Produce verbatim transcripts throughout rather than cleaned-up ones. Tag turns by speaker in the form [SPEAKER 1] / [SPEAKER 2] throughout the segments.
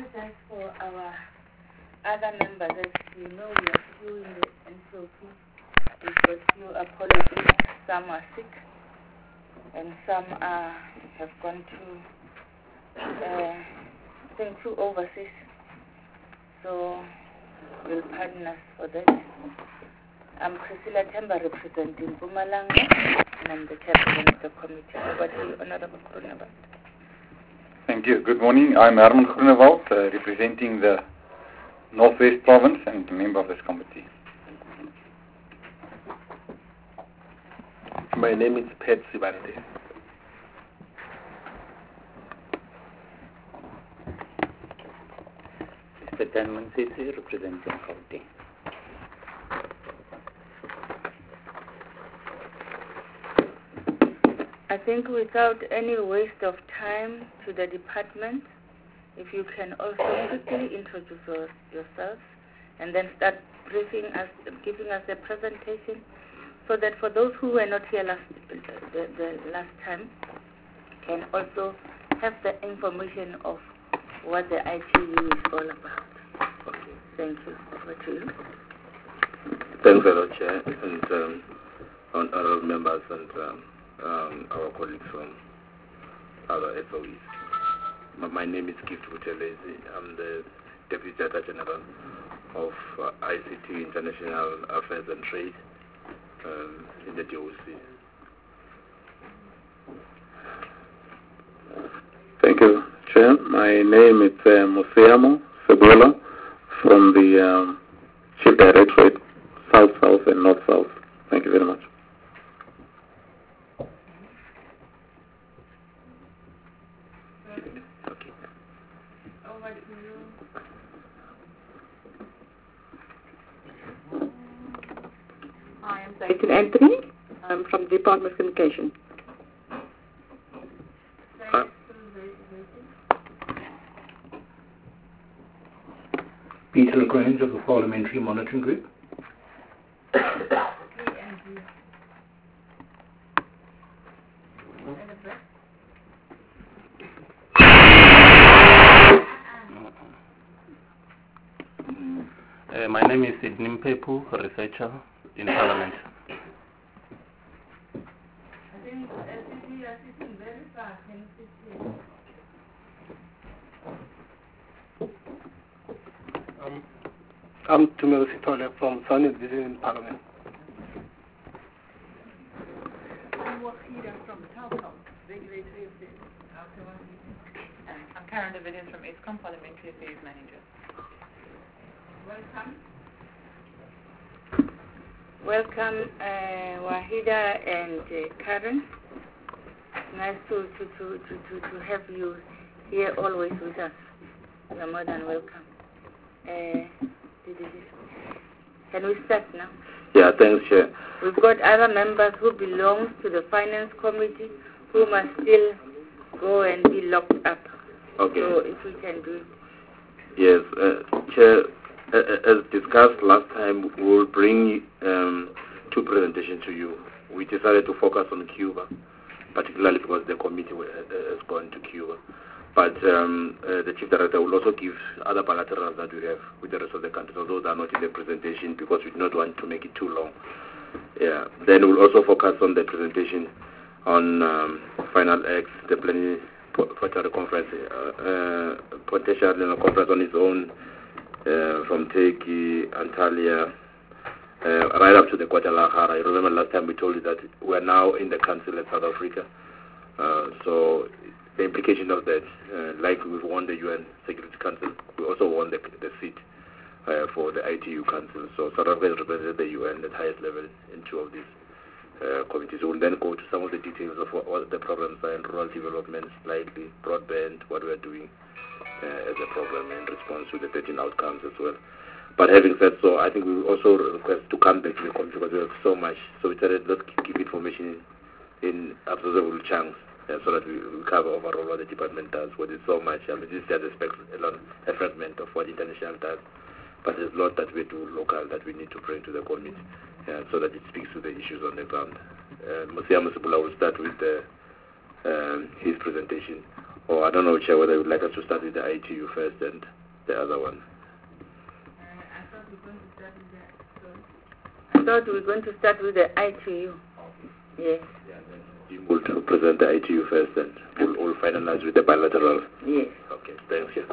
[SPEAKER 1] apologize for our other members. As you know, we are few in the N C O P. We've got few apologies. Some are sick, and some are, have gone to, uh, I think, two overseas. So, you'll pardon us for that. I'm Priscilla Temba, representing Mpumalanga, and I'm the chairperson of the committee. Over to you, Honorable Groenewald.
[SPEAKER 2] Thank you. Good morning. I'm Herman Groenewald, uh, representing the Northwest Province and a member of this committee.
[SPEAKER 3] My name is Pat Sibande.
[SPEAKER 4] Mister Tanman Sisi, representing Gauteng.
[SPEAKER 1] I think without any waste of time to the department, if you can also quickly introduce your, yourself and then start briefing us, giving us a presentation, so that for those who were not here last, the, the last time, can also have the information of what the I T U is all about. Okay. Thank you. Over to you.
[SPEAKER 3] Thanks a lot, Chair, and um, honorable members and um, um, our colleagues from other S O Es. My, my name is Gift Butelezi. I'm the Deputy Director General of uh, I C T, International Affairs and Trade, um, in the D O C.
[SPEAKER 5] Thank you, Chair. My name is uh, Musiamo Sebuela from the um, Chief Directorate, South South and North South. Thank you very much.
[SPEAKER 1] Okay. Over to you.
[SPEAKER 6] Hi, I'm Zayton Anthony. I'm from the Department of Communication.
[SPEAKER 5] Uh,
[SPEAKER 7] Peter Lagrange of the Parliamentary Monitoring Group.
[SPEAKER 4] Uh, my name is Sidney Mpepu, a researcher in Parliament.
[SPEAKER 1] I think uh, you are sitting very far. Can you sit here?
[SPEAKER 3] Um, I'm Tumelo Sitole from Sunny Vision in Parliament.
[SPEAKER 8] I'm Wahida from Telcom, Regulatory Affairs. I'm Karen Davidian from ESCOM, Parliamentary Affairs Manager.
[SPEAKER 1] Welcome. Welcome, uh, Wahida and uh, Karen. Nice to, to, to, to, to have you here always with us. You are more than welcome. Uh, can we start now?
[SPEAKER 3] Yeah, thanks, Chair.
[SPEAKER 1] We've got other members who belong to the Finance Committee who must still go and be locked up.
[SPEAKER 3] Okay.
[SPEAKER 1] So if we can do it.
[SPEAKER 3] Yes, uh, Chair, uh, as discussed last time, we will bring um, two presentations to you. We decided to focus on Cuba, particularly because the committee has gone to Cuba. But um, uh, the Chief Director will also give other bilaterals that we have with the rest of the countries, although they are not in the presentation because we do not want to make it too long. Yeah. Then we'll also focus on the presentation on um, Final X, the planning potential conference, uh, uh, potential you know, conference on its own, uh, from Turkey, Antalya, uh, right up to the Guadalajara. You remember last time we told you that we are now in the Council in South Africa. Uh, so the implication of that, uh, like we've won the U N Security Council, we also won the, the seat uh, for the I T U Council. So South Africa has represented the U N at the highest level in two of these uh, committees. We'll then go to some of the details of what, what the problems are in rural development, slightly, broadband, what we're doing uh, as a program in response to the thirteen outcomes as well. But having said so, I think we will also request to come back to the committee because we have so much. So we decided let's give information in observable chunks. Uh, so that we, we cover overall what the department does, what is so much. I mean, this just expects a lot, a fragment of what international does, but there's a lot that we do local that we need to bring to the committee, uh, so that it speaks to the issues on the ground. Uh, Musiamo Sebula will start with the, um, his presentation Or I don't know, Chair, whether you would like us to start with the I T U first and the other one.
[SPEAKER 1] I thought we were going to start with the I T U. Yes.
[SPEAKER 3] You will to present the I T U first, and we'll all finalize with the bilateral.
[SPEAKER 1] Yes.
[SPEAKER 3] Okay, thanks, yeah.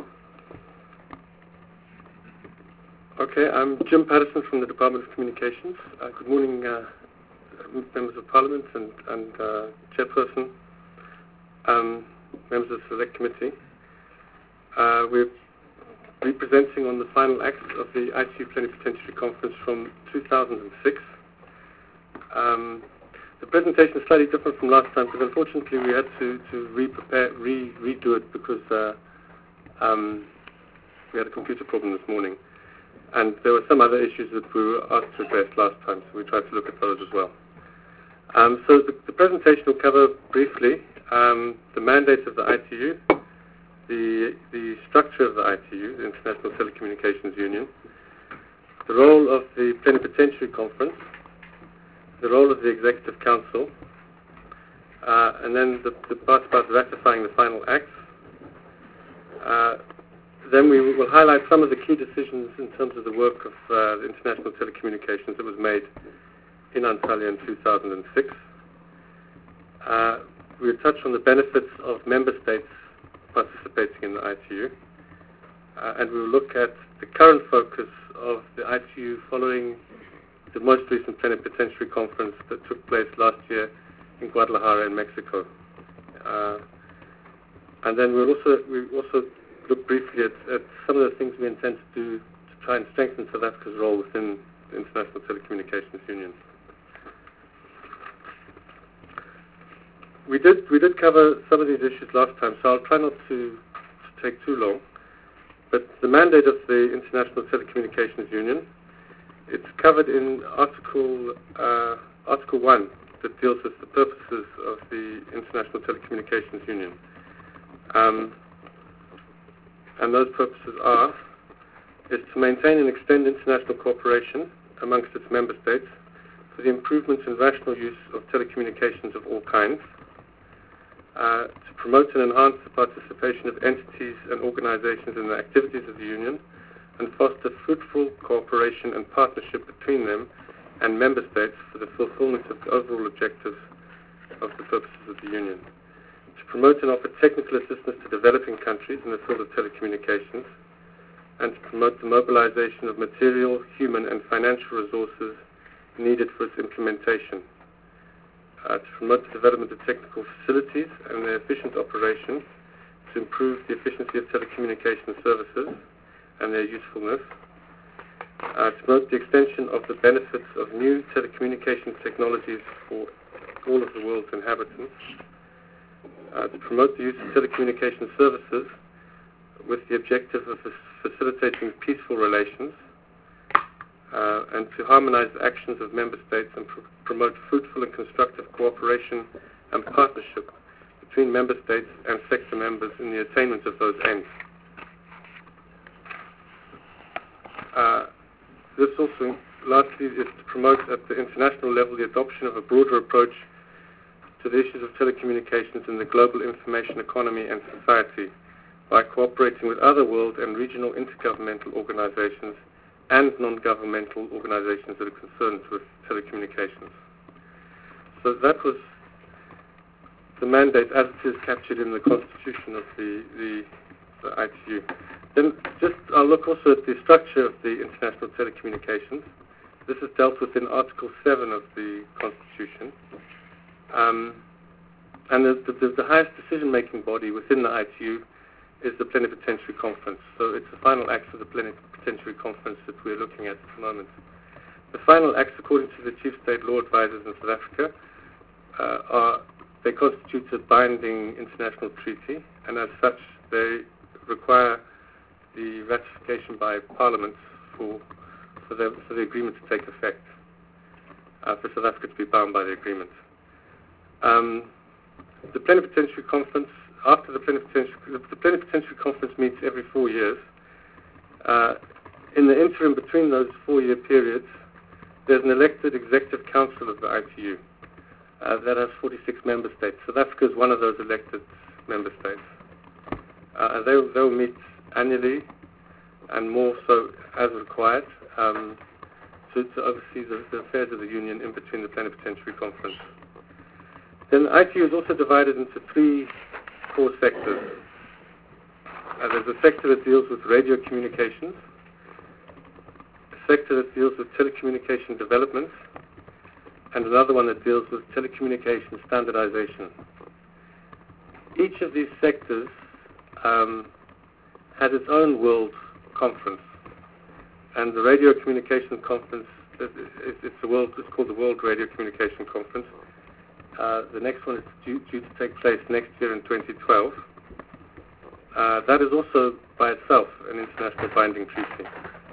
[SPEAKER 9] Okay, I'm Jim Patterson from the Department of Communications. Uh, good morning, uh, members of Parliament and, and uh, Chairperson, um, members of the Select Committee. Uh, we're representing on the final act of the I T U Plenipotentiary Conference from two thousand six. Um, the presentation is slightly different from last time because unfortunately we had to, to re-prepare, re redo it because uh, um, we had a computer problem this morning. And there were some other issues that we were asked to address last time, so we tried to look at those as well. Um, so the, the presentation will cover briefly um, the mandate of the I T U, the, the structure of the I T U, the International Telecommunications Union, the role of the Plenipotentiary Conference, the role of the Executive Council, uh, and then the, the part about ratifying the final acts. Uh, Then we will highlight some of the key decisions in terms of the work of uh, the international telecommunications that was made in Antalya in two thousand six. Uh, we'll touch on the benefits of member states participating in the I T U. Uh, and we will look at the current focus of the I T U following the most recent plenipotentiary conference that took place last year in Guadalajara in Mexico. Uh, and then we'll also, we also look briefly at, at some of the things we intend to do to try and strengthen South Africa's role within the International Telecommunications Union. We did we did cover some of these issues last time, so I'll try not to, to take too long. But the mandate of the International Telecommunications Union, it's covered in Article uh, Article One that deals with the purposes of the International Telecommunications Union. Um, And those purposes are, is to maintain and extend international cooperation amongst its member states for the improvement and rational use of telecommunications of all kinds, uh, to promote and enhance the participation of entities and organizations in the activities of the Union, and foster fruitful cooperation and partnership between them and member states for the fulfillment of the overall objectives of the purposes of the Union. Promote and offer technical assistance to developing countries in the field of telecommunications, and to promote the mobilization of material, human, and financial resources needed for its implementation. Uh, to promote the development of technical facilities and their efficient operation, to improve the efficiency of telecommunication services and their usefulness, uh, to promote the extension of the benefits of new telecommunication technologies for all of the world's inhabitants, Uh, to promote the use of telecommunication services with the objective of facilitating peaceful relations, uh, and to harmonize the actions of member states and pr promote fruitful and constructive cooperation and partnership between member states and sector members in the attainment of those ends. Uh, this also, lastly, is to promote at the international level the adoption of a broader approach to the issues of telecommunications in the global information economy and society by cooperating with other world and regional intergovernmental organizations and non-governmental organizations that are concerned with telecommunications. So that was the mandate as it is captured in the constitution of the, the, the I T U. Then just I'll look also at the structure of the International Telecommunications. This is dealt with in Article seven of the Constitution. Um, and the, the, the highest decision-making body within the I T U is the Plenipotentiary Conference. So it's the final acts of the Plenipotentiary Conference that we're looking at at the moment. The final acts, according to the Chief State Law Advisors in South Africa, uh, are they constitute a binding international treaty, and as such, they require the ratification by Parliament for for the, for the agreement to take effect, uh, for South Africa to be bound by the agreement. Um, the Plenipotentiary Conference, after the Plenipotentiary, the Plenipotentiary Conference meets every four years. Uh, in the interim between those four-year periods, there's an elected Executive Council of the I T U uh, that has forty-six member states. South Africa is one of those elected member states. Uh, and they'll, they'll meet annually and more so as required um, to, to oversee the, the affairs of the Union in between the Plenipotentiary Conference. Then the I T U is also divided into three core sectors. Uh, there's a sector that deals with radio communications, a sector that deals with telecommunication developments, and another one that deals with telecommunication standardization. Each of these sectors um, has its own world conference, and the Radio Communication Conference, it, it, it's, a world, it's called the World Radio Communication Conference. Uh, the next one is due, due to take place next year in twenty twelve. Uh, that is also by itself an international binding treaty.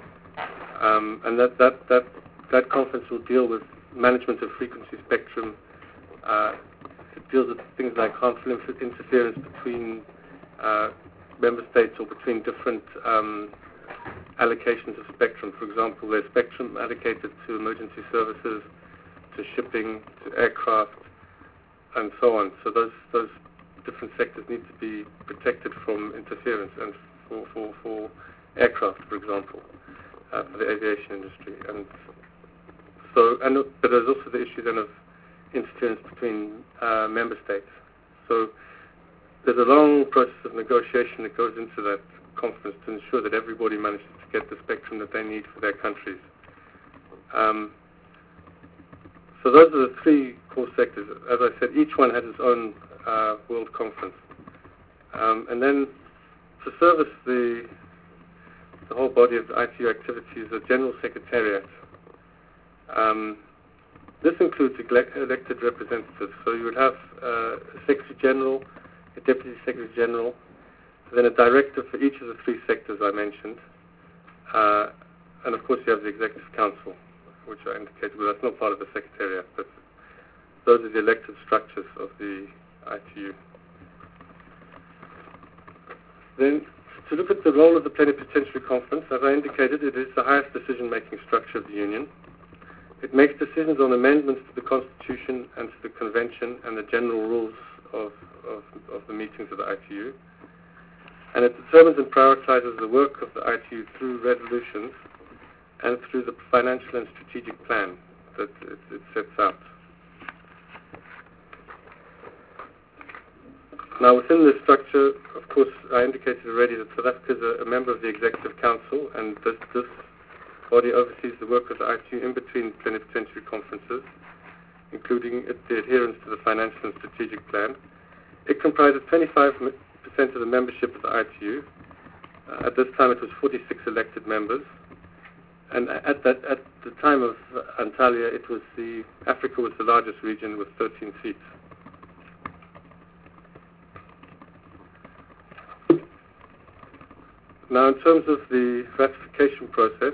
[SPEAKER 9] Um, and that, that, that, that conference will deal with management of frequency spectrum. Uh, it deals with things like harmful interference between uh, member states or between different um, allocations of spectrum. For example, there's spectrum allocated to emergency services, to shipping, to aircraft, and so on. So those those different sectors need to be protected from interference, and for, for, for aircraft, for example, uh, for the aviation industry. And so, and but there's also the issue then of interference between uh, member states. So there's a long process of negotiation that goes into that conference to ensure that everybody manages to get the spectrum that they need for their countries. Um, so those are the three core sectors. As I said, each one has its own uh, world conference. Um, and then to service the, the whole body of the I T U activities, a general secretariat. Um, this includes elect- elected representatives. So you would have uh, a Secretary General, a Deputy Secretary General, then a director for each of the three sectors I mentioned, uh, and of course you have the Executive Council, which I indicated, well, that's not part of the Secretariat, but those are the elected structures of the I T U. Then, to look at the role of the Plenipotentiary Conference, as I indicated, it is the highest decision-making structure of the Union. It makes decisions on amendments to the Constitution and to the Convention and the general rules of, of, of the meetings of the I T U. And it determines and prioritizes the work of the I T U through resolutions and through the financial and strategic plan that it, it sets out. Now, within this structure, of course, I indicated already that South Africa is a, a member of the Executive Council, and this, this body oversees the work of the I T U in between plenipotentiary conferences, including the adherence to the financial and strategic plan. It comprises twenty-five percent of the membership of the I T U. Uh, at this time, it was forty-six elected members. And at, that, at the time of Antalya, it was the Africa was the largest region with thirteen seats. Now, in terms of the ratification process,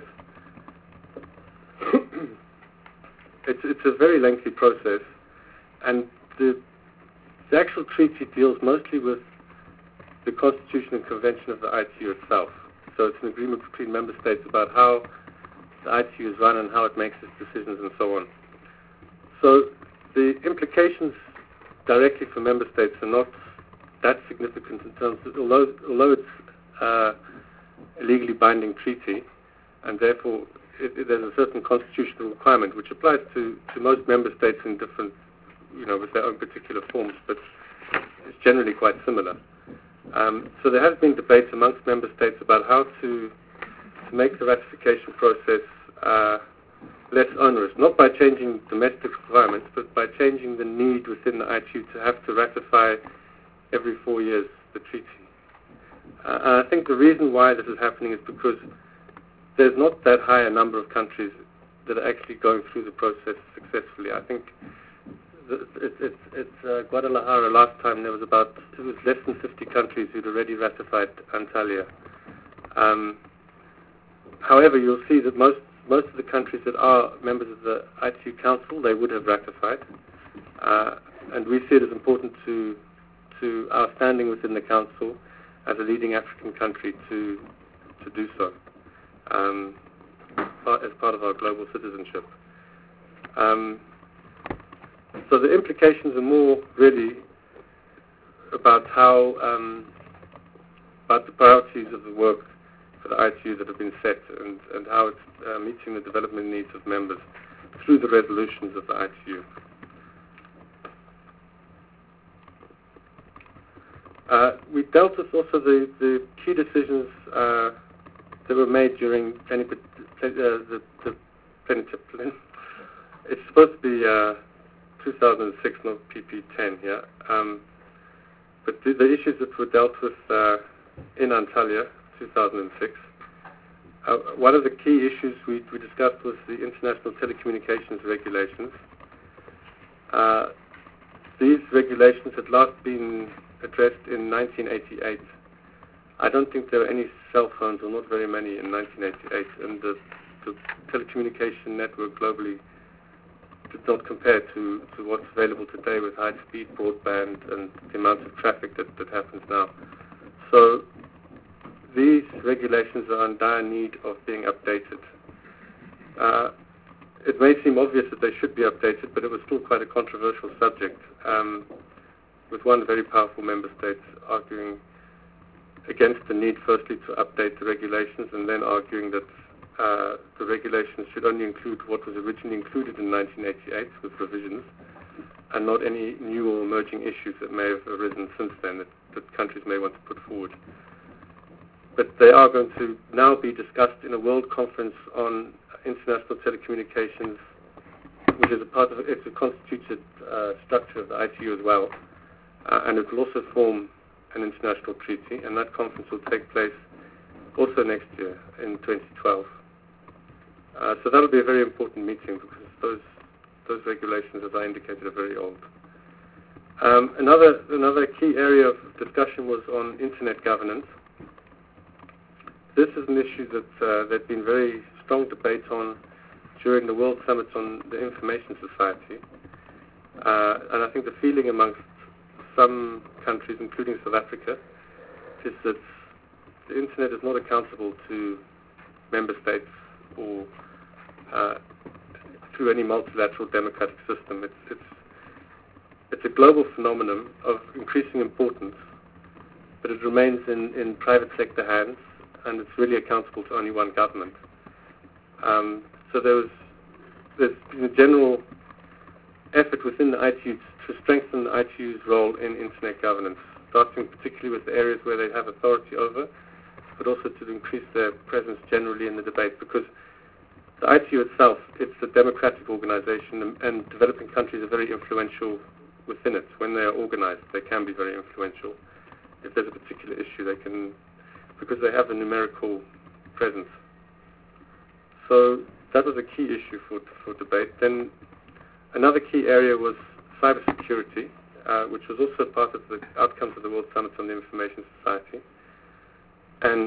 [SPEAKER 9] it's, it's a very lengthy process, and the, the actual treaty deals mostly with the Constitution and Convention of the I T U itself. So it's an agreement between member states about how the I T U is run and how it makes its decisions and so on. So the implications directly for member states are not that significant in terms of, although, although it's uh, a legally binding treaty, and therefore it, it, there's a certain constitutional requirement which applies to, to most member states in different, you know, with their own particular forms, but it's generally quite similar. Um, so there has been debate amongst member states about how to, to make the ratification process uh, less onerous, not by changing domestic requirements, but by changing the need within the I T U to have to ratify every four years the treaty. Uh, and I think the reason why this is happening is because there's not that high a number of countries that are actually going through the process successfully. I think the, it, it, it's uh, Guadalajara last time there was about, it was less than fifty countries who'd already ratified Antalya. Um, however, you'll see that most, most of the countries that are members of the I T U Council, they would have ratified. Uh, and we see it as important to, to our standing within the Council as a leading African country to to do so um, as part of our global citizenship. Um, so the implications are more really about how um, about the priorities of the work for the I T U that have been set and, and how it's uh, meeting the development needs of members through the resolutions of the I T U. Uh, we dealt with also the, the key decisions uh, that were made during pleni- uh, the, the plenipotentiary. It's supposed to be uh, two thousand six, not P P ten here. Um, but the, the issues that were dealt with uh, in Antalya, two thousand six, uh, one of the key issues we, we discussed was the International Telecommunications Regulations. Uh, these regulations had last been addressed in nineteen eighty-eight. I don't think there were any cell phones, or not very many, in nineteen eighty-eight, and the, the telecommunication network globally did not compare to, to what's available today with high-speed broadband and the amount of traffic that, that happens now. So these regulations are in dire need of being updated. Uh, it may seem obvious that they should be updated, but it was still quite a controversial subject, um, with one very powerful member state arguing against the need, firstly, to update the regulations, and then arguing that uh, the regulations should only include what was originally included in nineteen eighty-eight with revisions, and not any new or emerging issues that may have arisen since then that, that countries may want to put forward. But they are going to now be discussed in a world conference on international telecommunications, which is a part of it's a constituted uh, structure of the I T U as well, uh, and it will also form an international treaty, and that conference will take place also next year in twenty twelve. Uh, so that will be a very important meeting because those those regulations, as I indicated, are very old. Um, another another key area of discussion was on internet governance. This is an issue that uh, there's been very strong debate on during the World Summit on the Information Society, uh, and I think the feeling amongst some countries, including South Africa, is that the internet is not accountable to member states or uh, through any multilateral democratic system. It's, it's, it's a global phenomenon of increasing importance, but it remains in, in private sector hands, and it's really accountable to only one government. Um, so there was there's been a general effort within the I T U to strengthen the I T U's role in internet governance, starting particularly with the areas where they have authority over, but also to increase their presence generally in the debate, because the I T U itself, it's a democratic organization, and, and developing countries are very influential within it. When they are organized, they can be very influential. If there's a particular issue, they can, because they have a numerical presence. So that was a key issue for, for debate. Then another key area was cybersecurity, uh, which was also part of the outcomes of the World Summit on the Information Society. And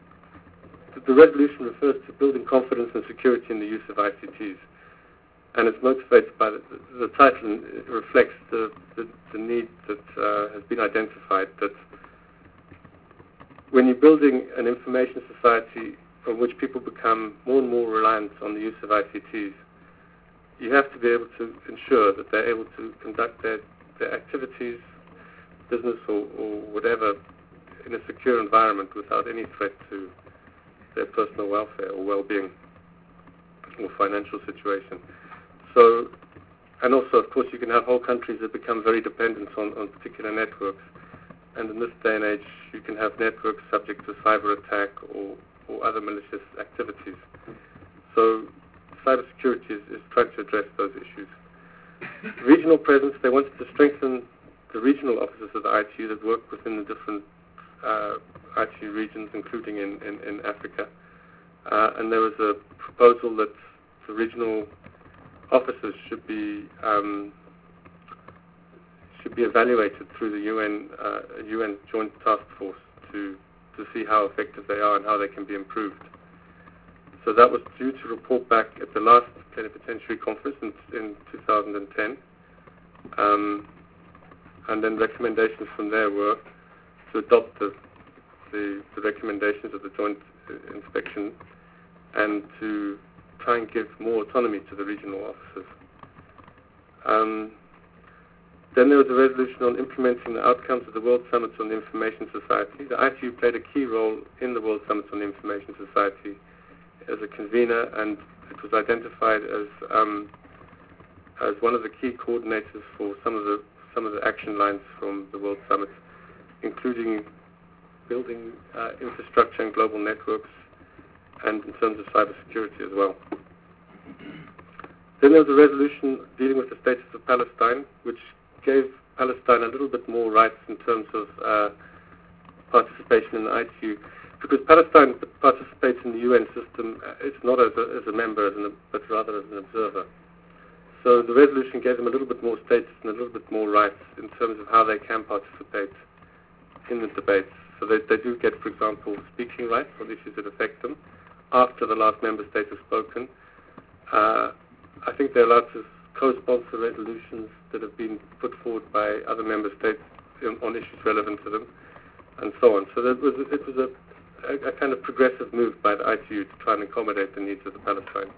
[SPEAKER 9] the resolution refers to building confidence and security in the use of I C Ts. And it's motivated by the, the title, and it reflects the, the, the need that uh, has been identified, that when you're building an information society from which people become more and more reliant on the use of I C Ts, you have to be able to ensure that they're able to conduct their, their activities, business or, or whatever, in a secure environment without any threat to their personal welfare or well-being or financial situation. So, and also, of course, you can have whole countries that become very dependent on, on particular networks. And in this day and age, you can have networks subject to cyber attack or, or other malicious activities. So cybersecurity is, is trying to address those issues. Regional presence, they wanted to strengthen the regional offices of the I T U that work within the different uh, I T U regions, including in, in, in Africa. Uh, and there was a proposal that the regional offices should be um, should be evaluated through the U N uh, U N Joint Task Force to to see how effective they are and how they can be improved. So that was due to report back at the last plenipotentiary conference in, in two thousand ten, um, and then recommendations from there were to adopt the, the, the recommendations of the joint inspection and to try and give more autonomy to the regional officers. Um, Then there was a resolution on implementing the outcomes of the World Summits on the Information Society. The I T U played a key role in the World Summits on the Information Society as a convener, and it was identified as um, as one of the key coordinators for some of the some of the action lines from the World Summit, including building uh, infrastructure and global networks, and in terms of cybersecurity as well. Then there was a resolution dealing with the status of Palestine, which gave Palestine a little bit more rights in terms of uh, participation in the I T U, because Palestine participates in the U N system. It's not as a, as a member, as an, but rather as an observer. So the resolution gave them a little bit more status and a little bit more rights in terms of how they can participate in the debates. So they, they do get, for example, speaking rights on issues that affect them after the last member state has spoken. Uh, I think they're allowed to co-sponsor resolutions that have been put forward by other member states in, on issues relevant to them, and so on. So that was, it was a, a, a kind of progressive move by the I T U to try and accommodate the needs of the Palestine.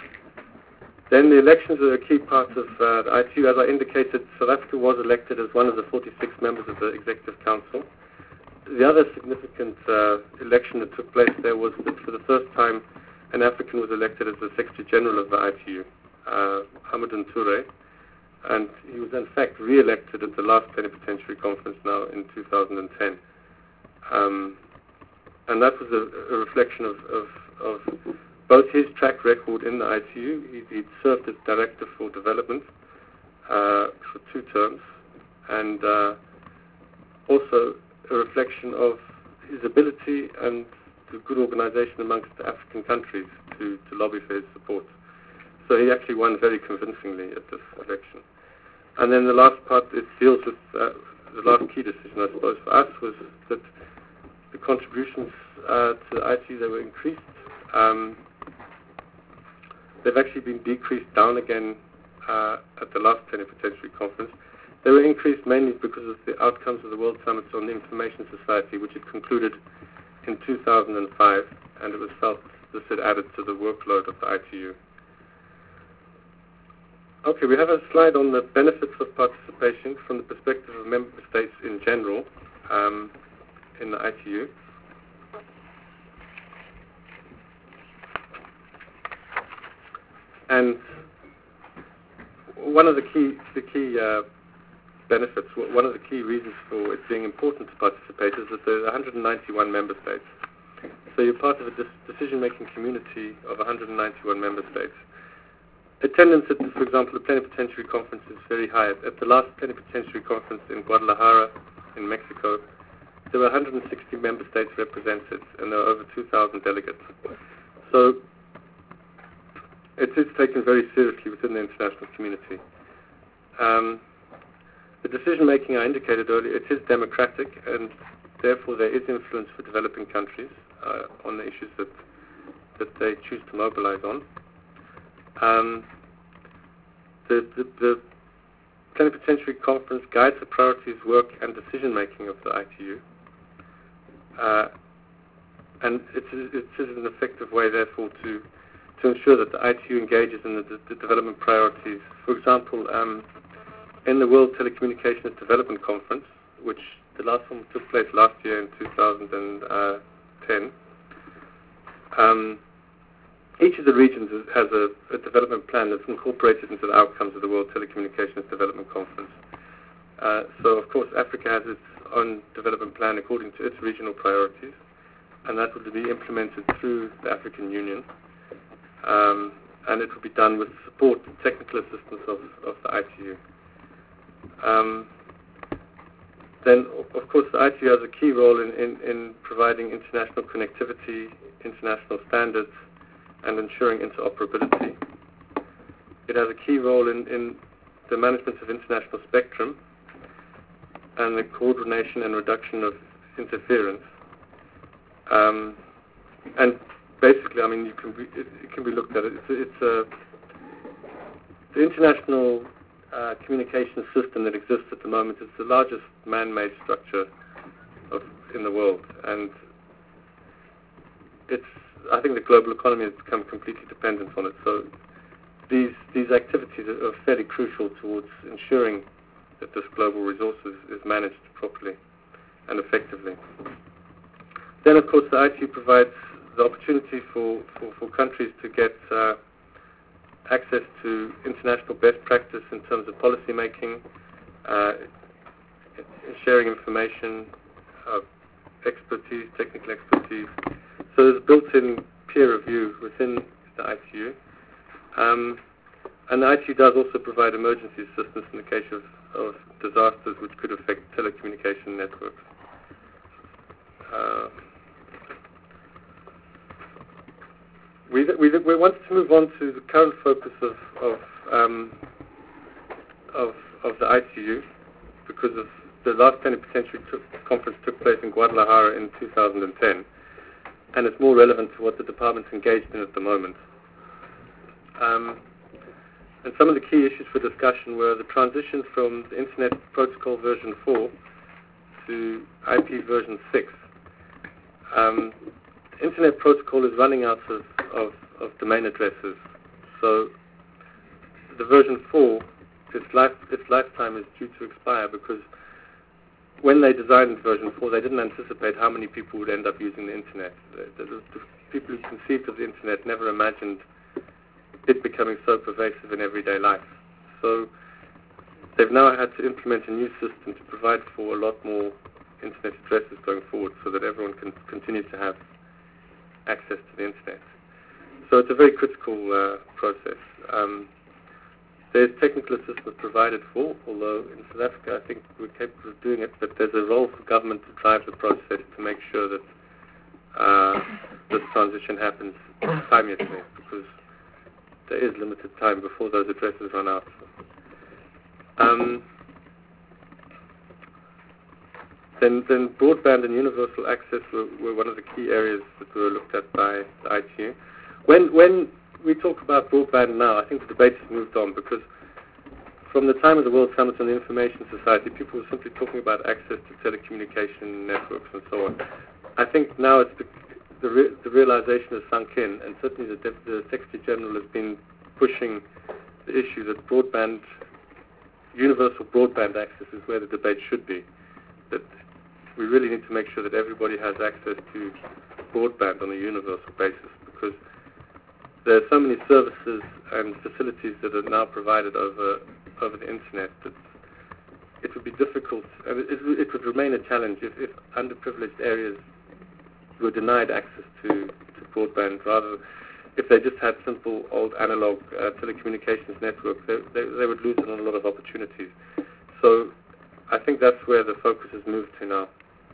[SPEAKER 9] Then the elections are a key part of uh, the I T U. As I indicated, South Africa was elected as one of the forty-six members of the Executive Council. The other significant uh, election that took place there was that for the first time an African was elected as the Secretary General of the I T U, uh, Hamidou Touré, and he was in fact re-elected at the last Plenipotentiary Conference now in two thousand ten. Um, and that was a, a reflection of, of, of both his track record in the I T U. He, he'd served as Director for Development uh, for two terms, and uh, also a reflection of his ability and the good organization amongst the African countries to, to lobby for his support. So he actually won very convincingly at this election. And then the last part, it deals with uh, the last key decision, I suppose, for us was that the contributions uh, to the I T U, they were increased. Um, they've actually been decreased down again uh, at the last Plenipotentiary Conference. They were increased mainly because of the outcomes of the World Summits on the Information Society, which had concluded in two thousand five, and it was felt this had added to the workload of the I T U. Okay, we have a slide on the benefits of participation from the perspective of member states in general um, in the I T U. And one of the key, the key uh, benefits, one of the key reasons for it being important to participate is that there are one hundred ninety-one member states. So you're part of a decision-making community of one hundred ninety-one member states. Attendance at, for example, the Plenipotentiary Conference is very high. At the last Plenipotentiary Conference in Guadalajara, in Mexico, there were one hundred sixty member states represented, and there were over two thousand delegates. So it is taken very seriously within the international community. Um, the decision-making I indicated earlier, it is democratic, and therefore there is influence for developing countries uh, on the issues that, that they choose to mobilize on. Um, the, the, the Plenipotentiary Conference guides the priorities, work, and decision-making of the I T U. Uh, and it is, it is an effective way, therefore, to, to ensure that the I T U engages in the, the, the development priorities. For example, um, in the World Telecommunications Development Conference, which the last one took place last year in two thousand ten, um, each of the regions has a, a development plan that's incorporated into the outcomes of the World Telecommunications Development Conference. Uh, so, of course, Africa has its own development plan according to its regional priorities, and that will be implemented through the African Union. Um, and it will be done with support and technical assistance of, of the I T U. Um, then, of course, the I T U has a key role in, in, in providing international connectivity, international standards, and ensuring interoperability. It has a key role in, in the management of international spectrum and the coordination and reduction of interference. Um, and basically, I mean, you can be, it, it can be looked at. It. It's, it's a, the international uh, communication system that exists at the moment is the largest man-made structure of, in the world, and it's. I think the global economy has become completely dependent on it. So these these activities are, are fairly crucial towards ensuring that this global resource is, is managed properly and effectively. Then, of course, the I T U provides the opportunity for, for, for countries to get uh, access to international best practice in terms of policy making, uh, sharing information, uh, expertise, technical expertise. So there's built-in peer review within the I T U. Um, and the I T U does also provide emergency assistance in the case of, of disasters which could affect telecommunication networks. Uh, we, we, we wanted to move on to the current focus of, of, um, of, of the I T U because of the last plenipotentiary took, conference took place in Guadalajara in two thousand ten, and it's more relevant to what the department's engaged in at the moment. Um, and some of the key issues for discussion were the transition from the Internet Protocol version four to I P version six. Um, the Internet Protocol is running out of, of, of domain addresses, so the version four, its, life, its lifetime is due to expire because when they designed version four, they didn't anticipate how many people would end up using the Internet. The, the, the people who conceived of the Internet never imagined it becoming so pervasive in everyday life. So they've now had to implement a new system to provide for a lot more Internet addresses going forward so that everyone can continue to have access to the Internet. So it's a very critical uh, process. Um, There's technical assistance provided for, although in South Africa I think we're capable of doing it, but there's a role for government to drive the process to make sure that uh, this transition happens timeously, because there is limited time before those addresses run out. Um, then, then broadband and universal access were, were one of the key areas that were looked at by the I T U. When, when we talk about broadband now, I think the debate has moved on, because from the time of the World Summit on the Information Society, people were simply talking about access to telecommunication networks and so on. I think now it's the, the, re, the realization has sunk in, and certainly the, the Secretary General has been pushing the issue that broadband, universal broadband access is where the debate should be. That we really need to make sure that everybody has access to broadband on a universal basis, because there are so many services and facilities that are now provided over over the internet that it would be difficult, and it, it would remain a challenge if, if underprivileged areas were denied access to, to broadband. Rather, if they just had simple old analog uh, telecommunications networks, they, they, they would lose on a lot of opportunities. So I think that's where the focus has moved to now.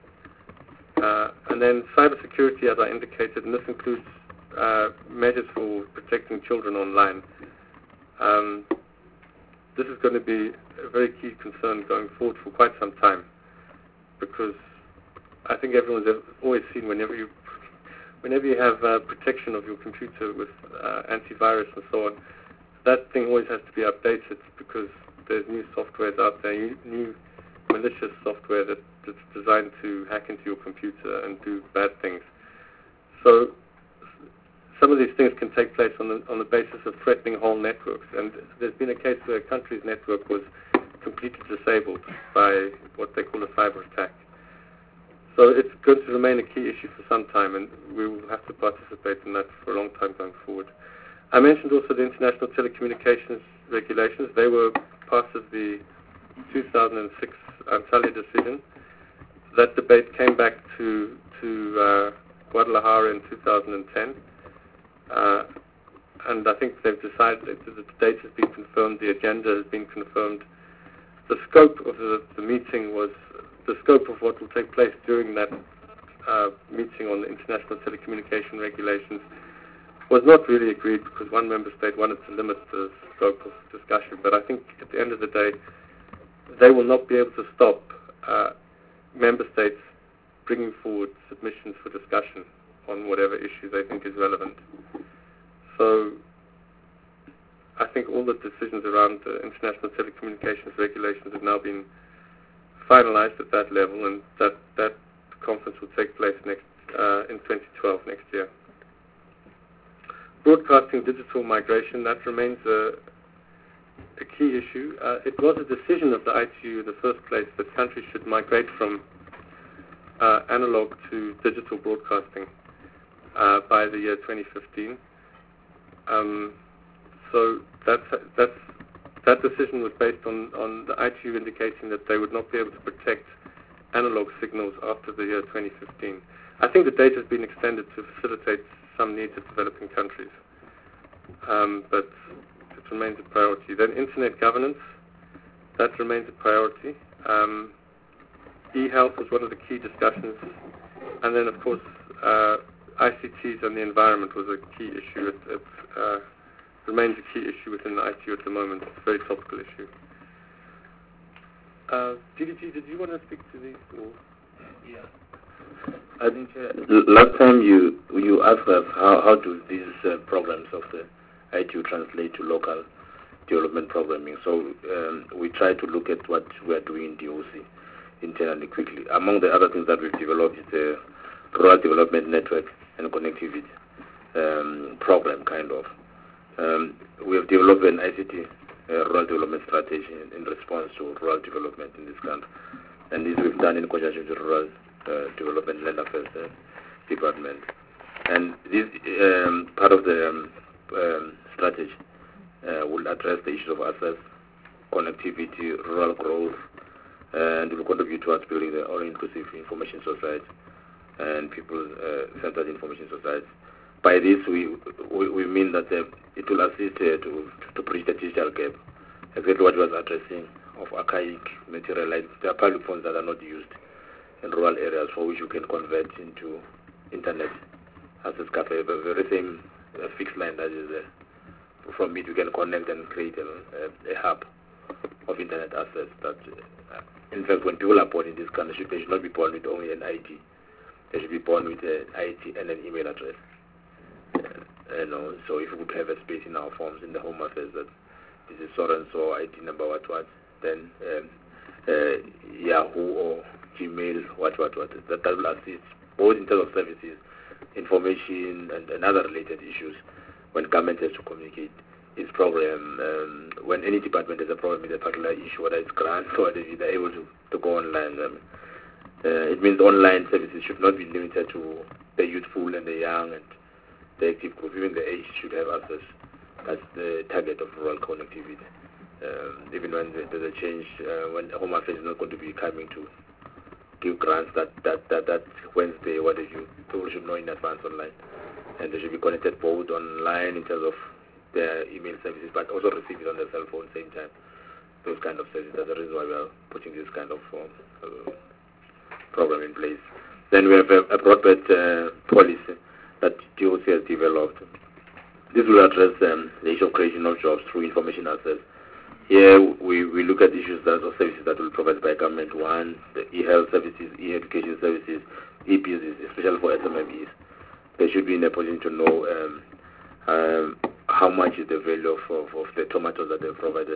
[SPEAKER 9] Uh, and then cybersecurity, as I indicated, and this includes uh, measures for protecting children online. Um, this is going to be a very key concern going forward for quite some time, because I think everyone's always seen whenever you whenever you have uh, protection of your computer with uh, antivirus and so on, that thing always has to be updated because there's new softwares out there, new malicious software that, that's designed to hack into your computer and do bad things. So some of these things can take place on the, on the basis of threatening whole networks. And there's been a case where a country's network was completely disabled by what they call a cyber attack. So it's going to remain a key issue for some time, and we will have to participate in that for a long time going forward. I mentioned also the International Telecommunications Regulations. They were part of the two thousand six Antalya decision. That debate came back to, to uh, Guadalajara in two thousand ten. Uh, and I think they've decided that the date has been confirmed, the agenda has been confirmed. The scope of the, the meeting was, the scope of what will take place during that uh, meeting on the International Telecommunication Regulations was not really agreed because one member state wanted to limit the scope of discussion. But I think at the end of the day, they will not be able to stop uh, member states bringing forward submissions for discussion on whatever issue they think is relevant. So I think all the decisions around the International Telecommunications Regulations have now been finalized at that level, and that, that conference will take place next uh, in twenty twelve, next year. Broadcasting digital migration, that remains a, a key issue. Uh, it was a decision of the I T U in the first place that countries should migrate from uh, analog to digital broadcasting uh, by the year twenty fifteen. Um, so that's, that's, that decision was based on, on the I T U indicating that they would not be able to protect analog signals after the year twenty fifteen. I think the date has been extended to facilitate some needs of developing countries, um, but it remains a priority. Then internet governance, that remains a priority. Um, e-health was one of the key discussions, and then of course uh, I C Ts and the environment was a key issue. It, it uh, remains a key issue within the I T U at the moment. It's a very topical issue. Uh, D D G, did you want to speak to these? Or?
[SPEAKER 3] Yeah. I think uh, last time you you asked us how, how do these uh, programs of the I T U translate to local development programming. So um, we try to look at what we are doing in D O C internally quickly. Among the other things that we've developed is the Rural Development Network and Connectivity um, program, kind of. Um, we have developed an I C T uh, rural development strategy in, in response to rural development in this country. And this we've done in conjunction with the Rural uh, Development Land Affairs uh, Department. And this um, part of the um, um, strategy uh, will address the issues of access, connectivity, rural growth, and will contribute towards building the all-inclusive information society and people-centered uh, information society. By this, we we, we mean that uh, it will assist uh, to, to bridge the digital gap, exactly what was addressing of archaic material, like there are public phones that are not used in rural areas for which you can convert into internet access cafe, the very same uh, fixed line that is there. From it, you can connect and create a, a, a hub of internet access that, uh, in fact, when people are born in this country, they should not be born with only an I D. They should be born with an I D and an email address. Uh, you know, so if we would have a space in our forms in the Home Affairs that this is so and so I D number what what, then um, uh, Yahoo or Gmail what what what, that, that will assist both in terms of services, information, and, and other related issues when government has to communicate its program. Um, when any department has a problem with a particular issue, whether it's grants or whatever, they're able to, to go online. Um, uh, it means online services should not be limited to the youthful and the young and the active group. Even the age should have access. That's the target of rural connectivity. Um, even when there's a change, uh, when Home Affairs is not going to be coming to give grants that that that, that Wednesday, what have you, people should know in advance online. And they should be connected both online in terms of their email services, but also receive it on their cell phone same time. Those kind of services. That's the reason why we are putting this kind of um, uh, program in place. Then we have a, a broadband uh, policy that D O C has developed. This will address um, the issue of creation of jobs through information access. Here we, we look at issues that or services that will be provided by government. One, the e-health services, e-education services, e-business, especially for S M M Es. They should be in a position to know um, um, how much is the value of, of, of the tomatoes that they've provided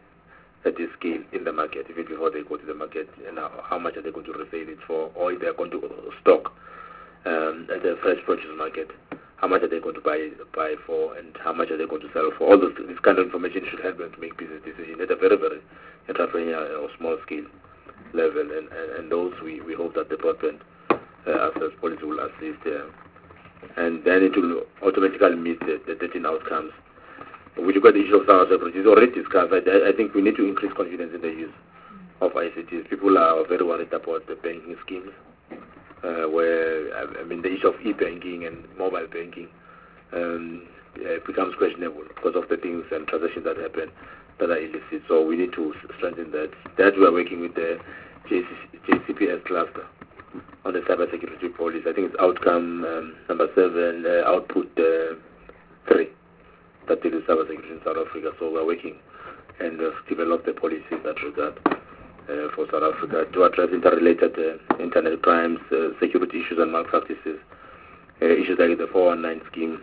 [SPEAKER 3] at this scale in the market, even before they go to the market, and how, how much are they going to resell it for, or if they're going to stock um, at the fresh produce market, how much are they going to buy buy for, and how much are they going to sell for. All this, this kind of information should help them to make business decisions at a very, very entrepreneurial or small scale level, and, and, and those we, we hope that the broadband uh, access policy will assist uh, and then it will automatically meet the, the thirteen outcomes. With regard to the issue of cyber security, it's already discussed. I, I think we need to increase confidence in the use of I C Ts. People are very worried about the banking schemes, uh, where, I mean, the issue of e-banking and mobile banking um, uh, becomes questionable because of the things and transactions that happen that are illicit. So we need to strengthen that. That we are working with the J C P S cluster on the cyber security policy. I think it's outcome um, number seven, uh, output uh, three, that deals with cyber security in South Africa. So we're working and uh, develop the policy in that regard uh, for South Africa to address interrelated uh, internet crimes, uh, security issues and malpractices, uh, issues like the four one nine scheme,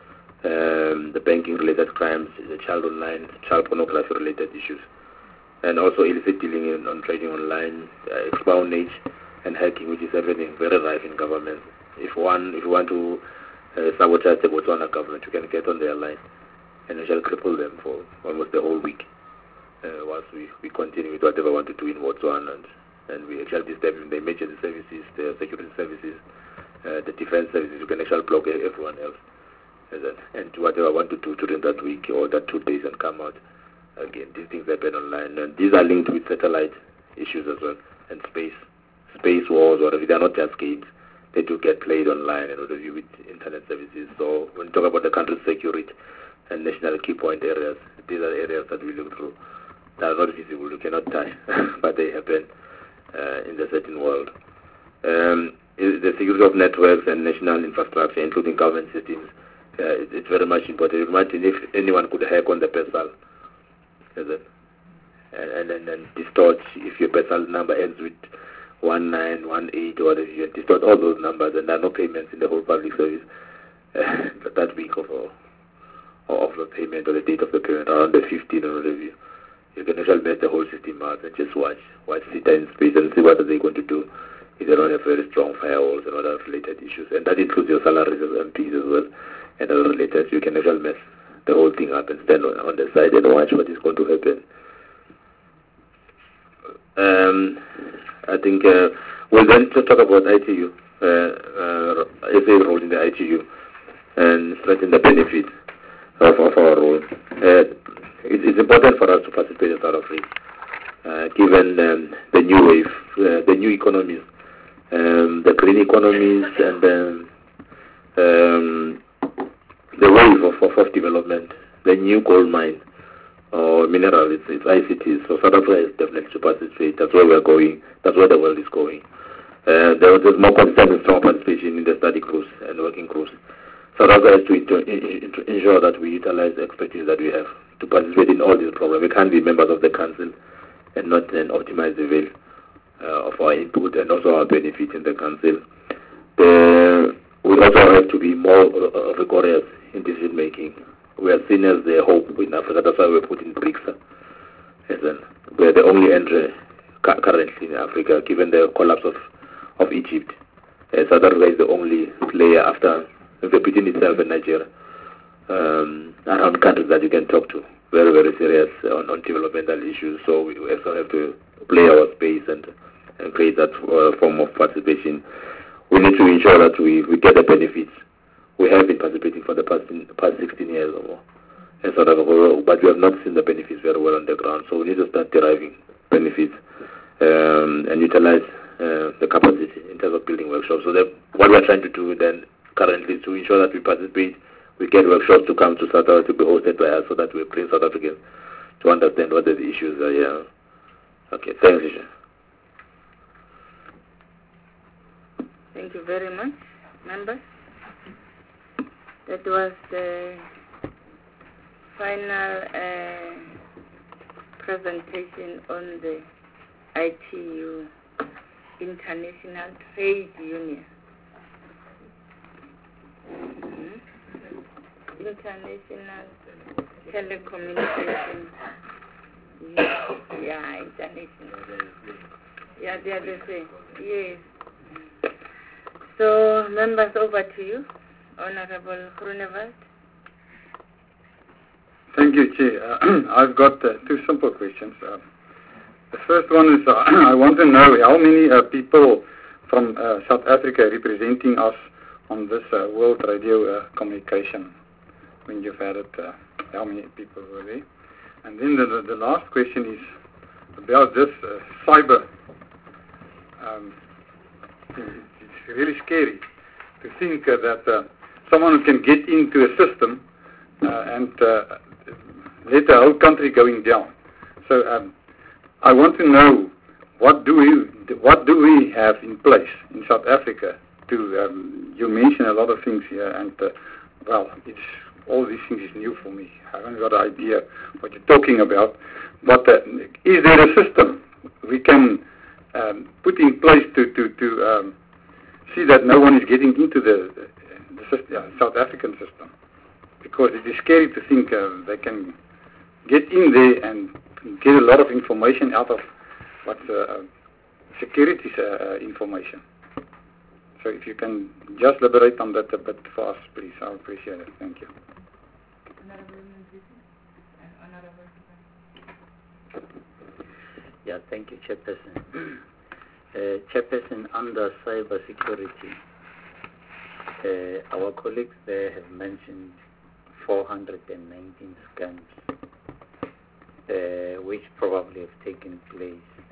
[SPEAKER 3] um, the banking-related crimes, the child online, child pornography-related issues, and also illicit dealing in, on trading online, uh, espionage, and hacking, which is happening very rife in government. If one, if you want to uh, sabotage the Botswana government, you can get on their line, and you shall cripple them for almost the whole week uh, once we, we continue with whatever we want to do in Botswana, and, and we actually step in the emergency services, the security services, uh, the defense services. You can actually block everyone else. And do whatever I want to do during that week or that two days and come out. Again, these things happen online, and these are linked with satellite issues as well, and space space wars, or if they are not just games, they do get played online and what have you with internet services. So when we talk about the country's security and national key point areas, these are areas that we look through that are not visible, you cannot touch, but they happen uh, in the certain world. Um, the security of networks and national infrastructure, including government systems, uh, it, it's very much important. Imagine if anyone could hack on the PESAL, is it? And, and, and distort, if your PESAL number ends with one nine one eight or whatever, you distort all those numbers, and there are no payments in the whole public service uh, that week of, or, of the payment or the date of the payment, around the fifteenth or whatever. You, you can actually mess the whole system out and just watch, watch sit in space and see what are they going to do if they don't have very strong firewalls and other related issues. And that includes your salaries as M Ps as well and other related. You can actually mess the whole thing up and stand on, on the side and watch what is going to happen. Um, I think uh, we'll then to talk about I T U, uh, uh, S A role in the I T U, and strengthen the benefits of, of our role. Uh, it, it's important for us to participate in South Africa, uh, given um, the new wave, uh, the new economies, um, the green economies, and um, um, the wave of, of, of development, the new gold mine or mineral, it's, it's I C Ts. So South Africa is definitely to participate. That's where we're going. That's where the world is going. Uh, there, there's more constant and strong participation in the study groups and working groups. South Africa is to, to, to ensure that we utilize the expertise that we have to participate in all these programs. We can't be members of the council and not then optimize the value uh, of our input and also our benefit in the council. The, we also have to be more uh, rigorous in decision making. We are seen as the hope in Africa. That's why we're putting BRICS as an, we're the only entry cu currently in Africa, given the collapse of, of Egypt. Uh, South Africa is the only player after between itself and Nigeria um, around countries that you can talk to. Very, very serious on, on developmental issues. So we also have to play our space and, and create that uh, form of participation. We need to ensure that we, we get the benefits. We have been participating for the past, past sixteen years or more in South Africa, but we have not seen the benefits very well on the ground. So we need to start deriving benefits um, and utilize uh, the capacity in terms of building workshops. So that what we are trying to do then currently is to ensure that we participate, we get workshops to come to South Africa to be hosted by us, so that we bring South Africans to understand what the issues are. Yeah. Okay. Thanks, Isha.
[SPEAKER 1] Thank you very much, members. That was the final uh, presentation on the I T U, International Trade Union. Mm-hmm. International Telecommunication Union. Yeah, international. Yeah, they are the same. Yes. So, members, over to you. Honorable Groenewald.
[SPEAKER 2] Thank you, Chair. Uh, I've got uh, two simple questions. Uh, the first one is, uh, I want to know how many uh, people from uh, South Africa representing us on this uh, World Radio uh, Communication. When you've had it, uh, how many people were there? And then the, the, the last question is about this uh, cyber. Um, it's really scary to think uh, that uh, someone can get into a system uh, and uh, let the whole country going down. So um, I want to know what do we what do we have in place in South Africa to um, you mentioned a lot of things here, and uh, well, it's all these things is new for me. I haven't got an idea what you're talking about. But uh, is there a system we can um, put in place to to to um, see that no one is getting into the, the, the system, uh, South African system? Because it is scary to think uh, they can get in there and get a lot of information out of what uh, security uh, information. So if you can just elaborate on that a bit for us, please, I would appreciate it. Thank you.
[SPEAKER 10] Yeah, thank you, Chairperson. Uh, Chairperson, under cyber security, uh, our colleagues there have mentioned four hundred nineteen scams, uh, which probably have taken place,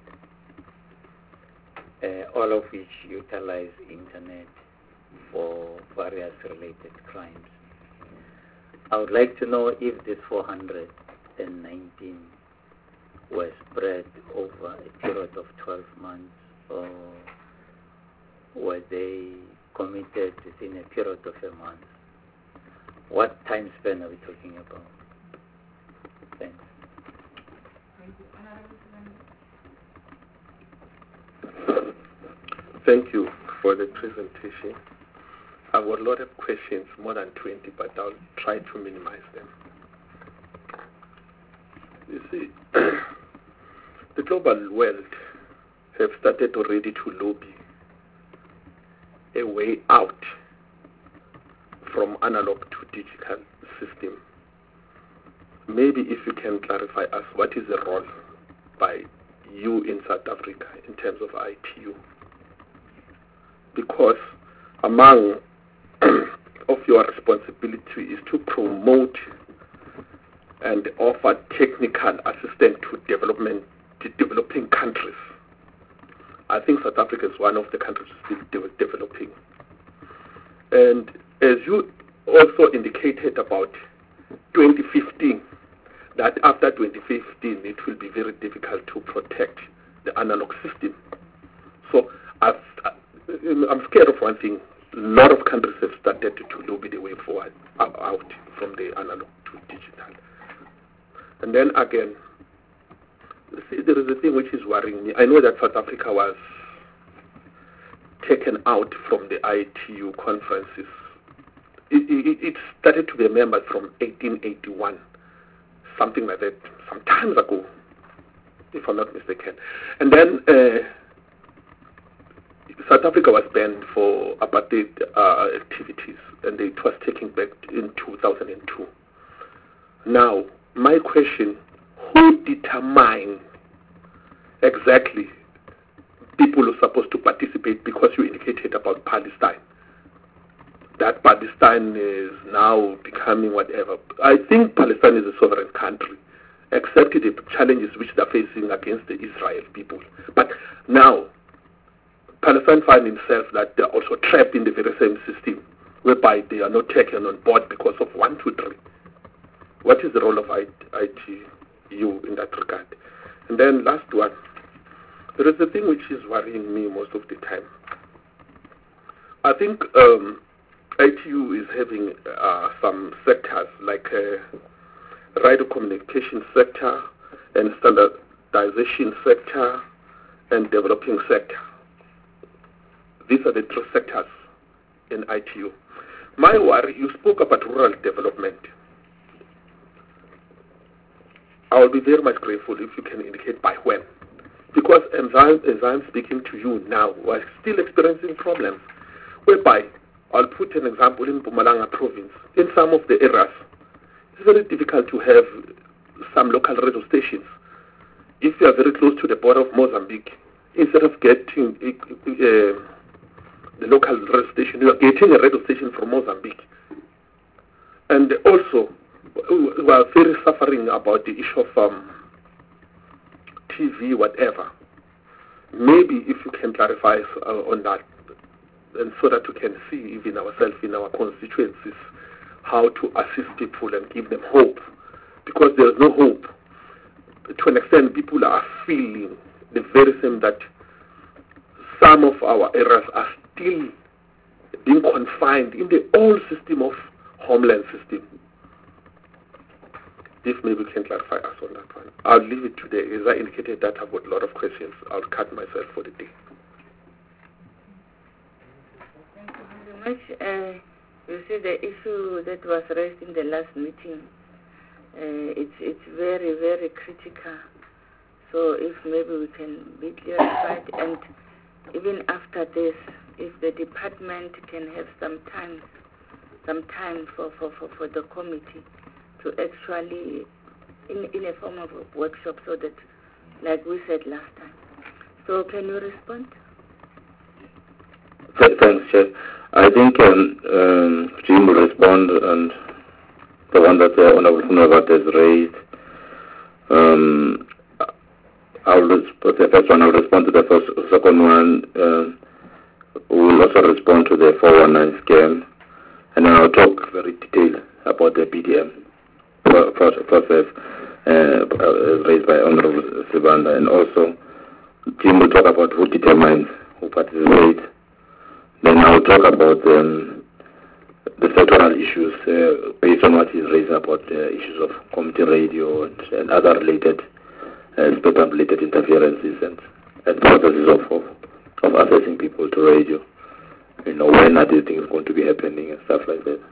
[SPEAKER 10] uh, all of which utilize internet for various related crimes. I would like to know if these four hundred nineteen were spread over a period of twelve months, or were they committed within a period of a month? What time span are we talking about? Thanks.
[SPEAKER 11] Thank you for the presentation. I've got a lot of questions, more than twenty, but I'll try to minimize them. You see, the global world have started already to lobby a way out from analog to digital system. Maybe if you can clarify us, what is the role by you in South Africa in terms of I T U? Because among of your responsibility is to promote and offer technical assistance to development to developing countries. I think South Africa is one of the countries still de- developing. And as you also indicated about twenty fifteen, that after twenty fifteen it will be very difficult to protect the analog system. So I've, I'm scared of one thing. A lot of countries have started to lobby the way forward out from the analog to digital. And then again, see, there is a thing which is worrying me. I know that South Africa was taken out from the I T U conferences. It, it, it started to be a member from eighteen eighty-one, something like that, some time ago, if I'm not mistaken. And then uh, South Africa was banned for apartheid uh, activities, and it was taken back in two thousand two. Now, my question, who determine exactly people who are supposed to participate? Because you indicated about Palestine, that Palestine is now becoming whatever. I think Palestine is a sovereign country, except the challenges which they're facing against the Israel people. But now, Palestine find themselves that they're also trapped in the very same system, whereby they are not taken on board because of one, two, three. What is the role of I T U in that regard? And then last one, there is a thing which is worrying me most of the time. I think um, I T U is having uh, some sectors like uh, radio communication sector and standardization sector and developing sector. These are the three sectors in I T U. My worry, you spoke about rural development. I will be very much grateful if you can indicate by when. Because as I'm, as I'm speaking to you now, we're still experiencing problems, whereby, I'll put an example in Mpumalanga province. In some of the areas, it's very difficult to have some local radio stations. If you are very close to the border of Mozambique, instead of getting uh, the local radio station, you are getting a radio station from Mozambique. And also, we are very suffering about the issue of um, T V, whatever. Maybe if you can clarify uh, on that, and so that we can see even ourselves in our constituencies how to assist people and give them hope. Because there is no hope. To an extent, people are feeling the very same, that some of our areas are still being confined in the old system of homeland system. If maybe we can clarify us on that one. I'll leave it today. As I indicated that I've got a lot of questions, I'll cut myself for the day.
[SPEAKER 1] Thank you very much. Uh, you see, the issue that was raised in the last meeting, uh, it's, it's very, very critical. So if maybe we can be clarified, and even after this, if the department can have some time, some time for, for, for, for the committee to actually in, in a form of a workshop, so that, like we said last time. So can you respond?
[SPEAKER 3] Th- Thanks, Chair. I think um, um, Jim will respond, and the one that the Honourable Funawat has raised. Um, I will respond to the first one. I will respond to the first, second one. Uh, we will also respond to the four one nine scam, and then I'll talk very detailed about the B D M process uh, raised by Honourable Sibanda, and also Jim will talk about who determines who participates. Then I'll talk about um, the sectoral issues uh, based on what he's raised about uh, issues of community radio and, and other related, uh, spectrum-related interferences and, and processes of, of, of accessing people to radio. You know, when are these things going to be happening and stuff like that.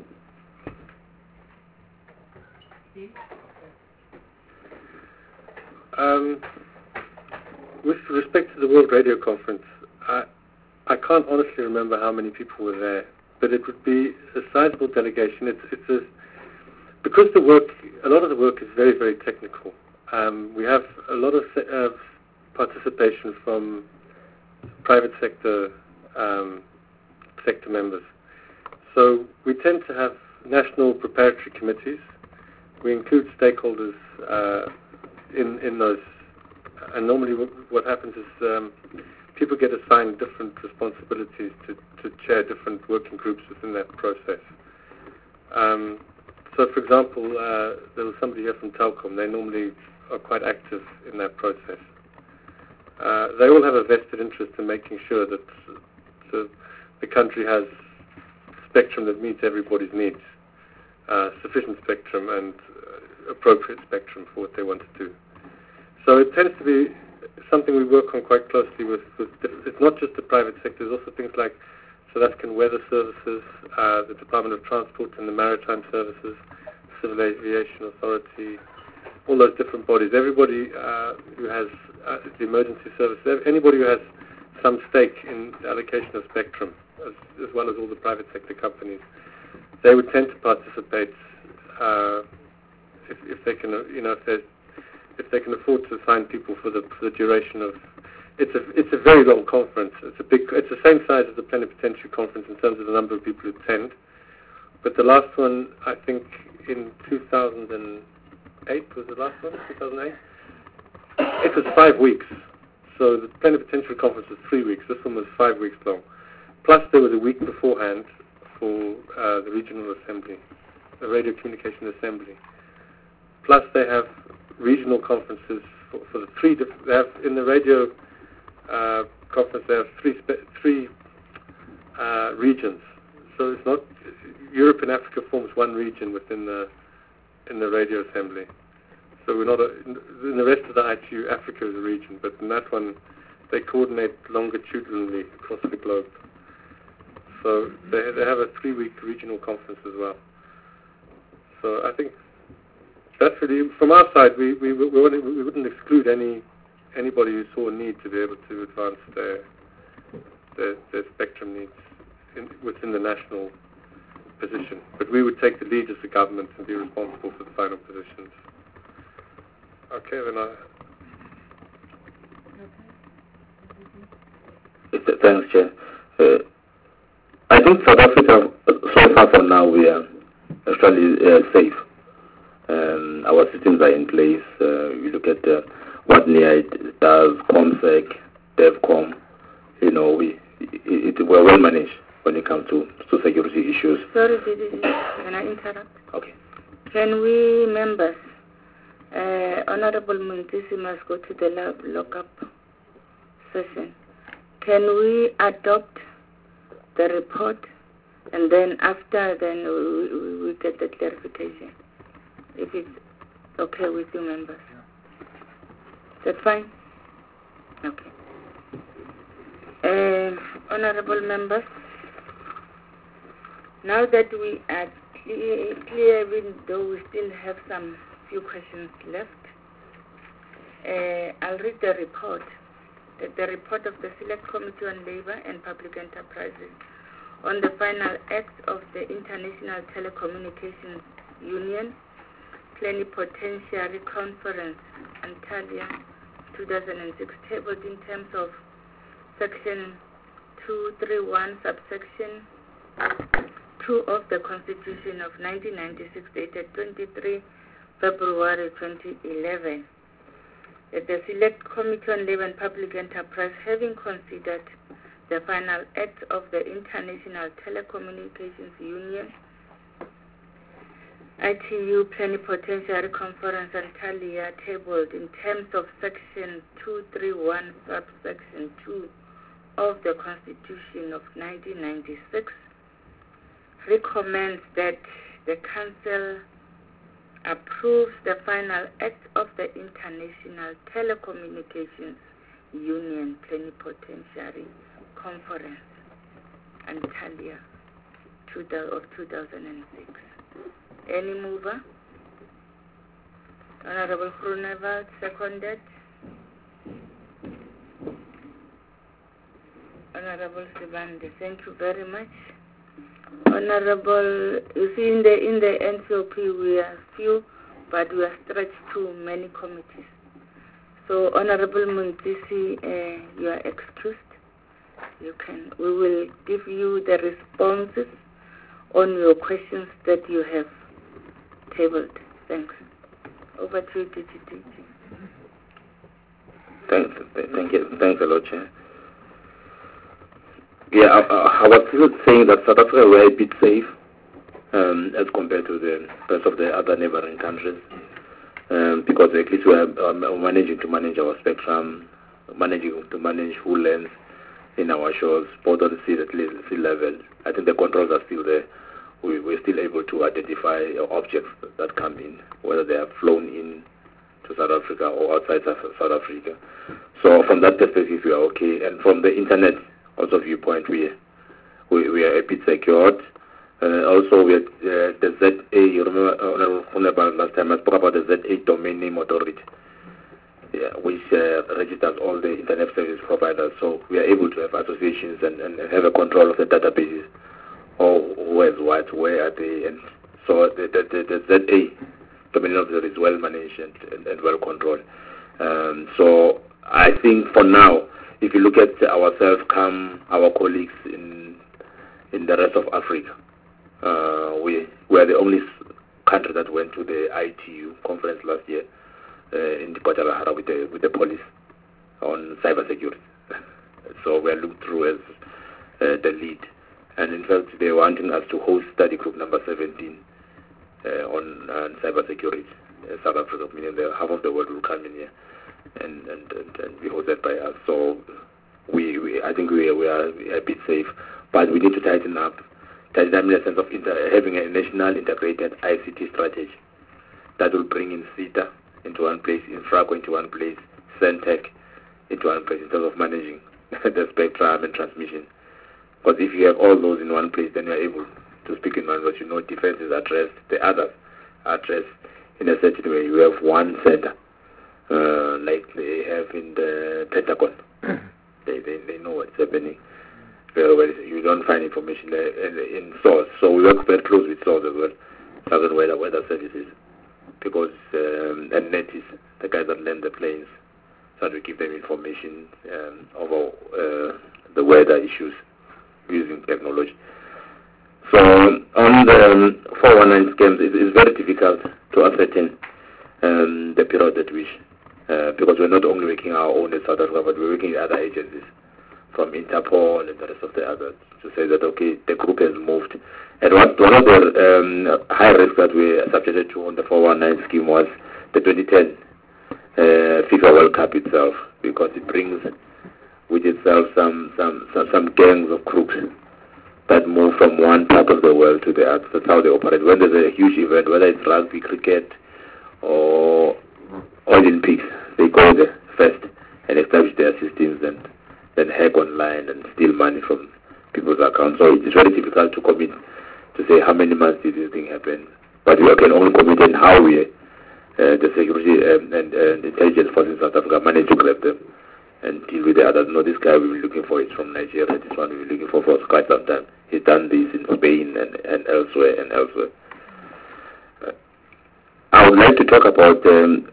[SPEAKER 9] Um, with respect to the World Radio Conference, I, I can't honestly remember how many people were there, but it would be a sizable delegation. It's, it's a, because the work, a lot of the work is very, very technical. Um, we have a lot of uh, participation from private sector um, sector members. So we tend to have national preparatory committees. We include stakeholders uh, in in those, and normally what, what happens is um, people get assigned different responsibilities to, to chair different working groups within that process. Um, so, for example, uh, there was somebody here from Telkom. They normally are quite active in that process. Uh, they all have a vested interest in making sure that the, the country has spectrum that meets everybody's needs, uh, sufficient spectrum and uh, appropriate spectrum for what they want to do. So it tends to be something we work on quite closely with, with it's not just the private sector, there's also things like South African Weather Services, uh, the Department of Transport and the Maritime Services, Civil Aviation Authority, all those different bodies. Everybody uh, who has uh, the emergency service, anybody who has some stake in the allocation of spectrum, as, as well as all the private sector companies, they would tend to participate uh, if, if they can, you know, if they if they can afford to assign people for the for the duration of. It's a it's a very long conference. It's a big. It's the same size as the plenipotentiary conference in terms of the number of people who attend. But the last one, I think, in two thousand eight was the last one. two thousand eight. It was five weeks. So the plenipotentiary conference was three weeks. This one was five weeks long. Plus there was a week beforehand for uh, the regional assembly, the radio communication assembly. Plus they have regional conferences for, for the three. Diff- they have in the radio. Uh, conference, they have three spe- three uh, regions. So it's not Europe and Africa forms one region within the in the radio assembly. So we're not a, in the rest of the I T U, Africa is a region, but in that one they coordinate longitudinally across the globe. So they they have a three-week regional conference as well. So I think that's really from our side. We we we wouldn't, we wouldn't exclude any. Anybody who saw a need to be able to advance their their, their spectrum needs in, within the national position. But we would take the lead as the government and be responsible for the final positions. Okay, then I...
[SPEAKER 3] Thanks, Chair. Uh, I think South Africa, so far for now, we are actually uh, safe. Um, our systems are in place. Uh, we look at uh, what N I A does, ComSec, DevCom, you know, we it, it, we're well managed when it comes to, to security issues.
[SPEAKER 1] Sorry, Didi, can I interrupt?
[SPEAKER 3] Okay.
[SPEAKER 1] Can we, members, uh, Honorable Muntisi must go to the lab lockup session. Can we adopt the report and then after then we, we, we get the clarification? If it's okay with you, members. Is that fine? Okay. Uh, honorable members, now that we are clear, clear, even though we still have some few questions left, uh, I'll read the report. The, the report of the Select Committee on Labour and Public Enterprises on the final act of the International Telecommunications Union Plenipotentiary Conference, Antalya, two thousand six, tabled in terms of Section two thirty-one, subsection two of the Constitution of nineteen ninety-six, dated twenty-third February twenty eleven. That the Select Committee on Labour and Public Enterprise, having considered the final act of the International Telecommunications Union, I T U Plenipotentiary Conference, Antalya, tabled in terms of Section two thirty-one, subsection two of the Constitution of nineteen ninety-six, recommends that the Council approves the final act of the International Telecommunications Union Plenipotentiary Conference, Antalya, of two thousand six. Any mover? Honorable Groenewald, seconded. Honorable Sibande, thank you very much. Honorable, you see in the in the N C O P we are few, but we are stretched to many committees. So Honorable Muntisi, uh, you are excused. You can. We will give you the responses on your questions that you have tabled. Thanks. Over to you, D G D.
[SPEAKER 3] Thanks. Thank you. Thanks a lot, Chair. Yeah, I, I was still saying that South Africa were a bit safe um, as compared to the rest of the other neighboring countries, um, because at least we are um, managing to manage our spectrum, managing to manage full length in our shores, both on the sea, at least sea level. I think the controls are still there. We, we're still able to identify objects that come in, whether they have flown in to South Africa or outside South Africa. So from that perspective, we are okay. And from the internet also viewpoint, we we, we are a bit secured. Uh, also, we had, uh, the Z A, you remember, uh, last time I spoke about the Z A Domain Name Authority, yeah, which uh, registers all the internet service providers. So we are able to have associations and, and have a control of the databases. Oh, who has what, where are they? And so the, the, the, the Z A Domain Authority is well managed and, and, and well controlled. Um, so I think for now, if you look at ourselves, come our colleagues in in the rest of Africa, uh, we we are the only country that went to the I T U conference last year uh, in Guadalajara with the with the police on cybersecurity. So we are looked through as uh, the lead, and in fact they are wanting us to host study group number seventeen uh, on uh, cybersecurity. Uh, South Africa, meaning the half of the world will come in here and and, and, and be hosted by us. So we, we I think we, we are a bit safe, but we need to tighten up. Tighten up in the sense of inter, having a national integrated I C T strategy that will bring in SITA into one place, Infraco into one place, Centec into one place in terms of managing the spectrum and transmission. Because if you have all those in one place, then you are able to speak in one language. You know, defense is addressed, the others are addressed in a certain way. You have one center, uh, like they have in the Pentagon. they, they they know what's happening very well. You don't find information in, in source. So we work very close with source as well, Southern Weather Weather Services, because um, and N E T is the guys that land the planes, so we give them information um, about uh, the weather issues using technology. So on the um, four one nine scams, it is very difficult to ascertain um, the period at which, uh, because we're not only working our own in South Africa, but we're working with other agencies from Interpol and the rest of the others to say that, okay, the group has moved. And what, one of the um, high risks that we subjected to on the four one nine scheme was the twenty ten uh, FIFA World Cup itself, because it brings with itself some, some, some, some gangs of crooks that move from one part of the world to the other. That's how they operate. When there's a huge event, whether it's rugby, cricket, or Olympics, they go there first and establish their systems and then hack online and steal money from people's accounts. So it's very difficult to commit to say how many months did this thing happen. But we can only commit on how we, uh, the security um, and, and intelligence forces in South Africa managed to grab them and deal with the others. No, this guy we've been looking for is from Nigeria. This one we've been looking for for quite some time. He's done this in Spain and, and elsewhere and elsewhere. Uh, I I would like to talk about um,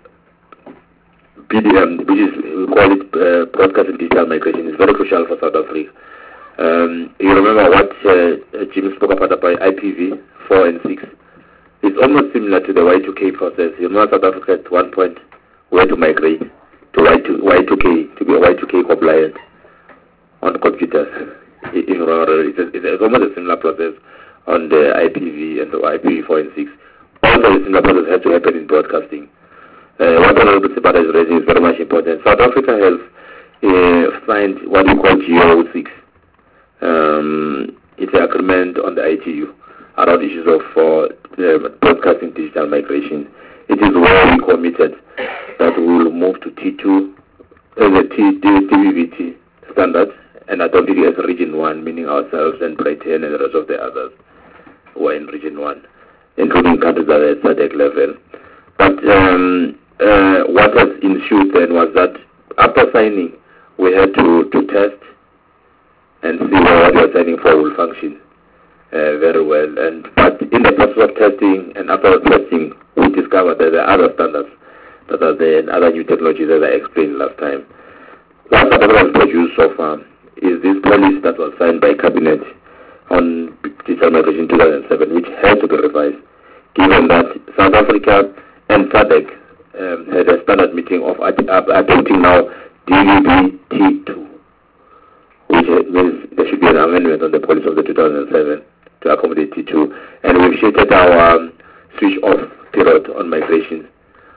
[SPEAKER 3] B D M, which is, we call it uh, broadcast and digital migration. It's very crucial for South Africa. Um, you remember what uh, Jim spoke about about I P v four and six. It's almost similar to the Y two K process. You know, South Africa at one point we had to migrate to Y two K to be Y two K compliant on computers. If you remember, it's, a, it's almost a similar process on the I P v and the I P v four and six. Also, a similar process has to happen in broadcasting. Uh, what Honorable Sibata is raising is very much important. South Africa has uh, signed what we call G O six. Um, it's an agreement on the I T U around issues of uh, uh, broadcasting digital migration. It is where we committed that we will move to T two, uh, the T V V T standard, and adopt it as Region one, meaning ourselves and Britain and the rest of the others who are in Region one, including countries that are at SADC level. But um, uh, what has ensued then was that after signing, we had to, to test and see what we are signing for will function uh, very well. And but in the process of testing and after testing, we discovered that there are other standards that are there and other new technologies that I explained last time. What South Africa has produced so far is this policy that was signed by Cabinet on digital migration in two thousand seven, which has to be revised, given that South Africa and SADC um, had a standard meeting of ad adopting now D V B T two. Which means there should be an amendment on the policy of the two thousand seven to accommodate T two. And we've shifted our um, switch off period on migration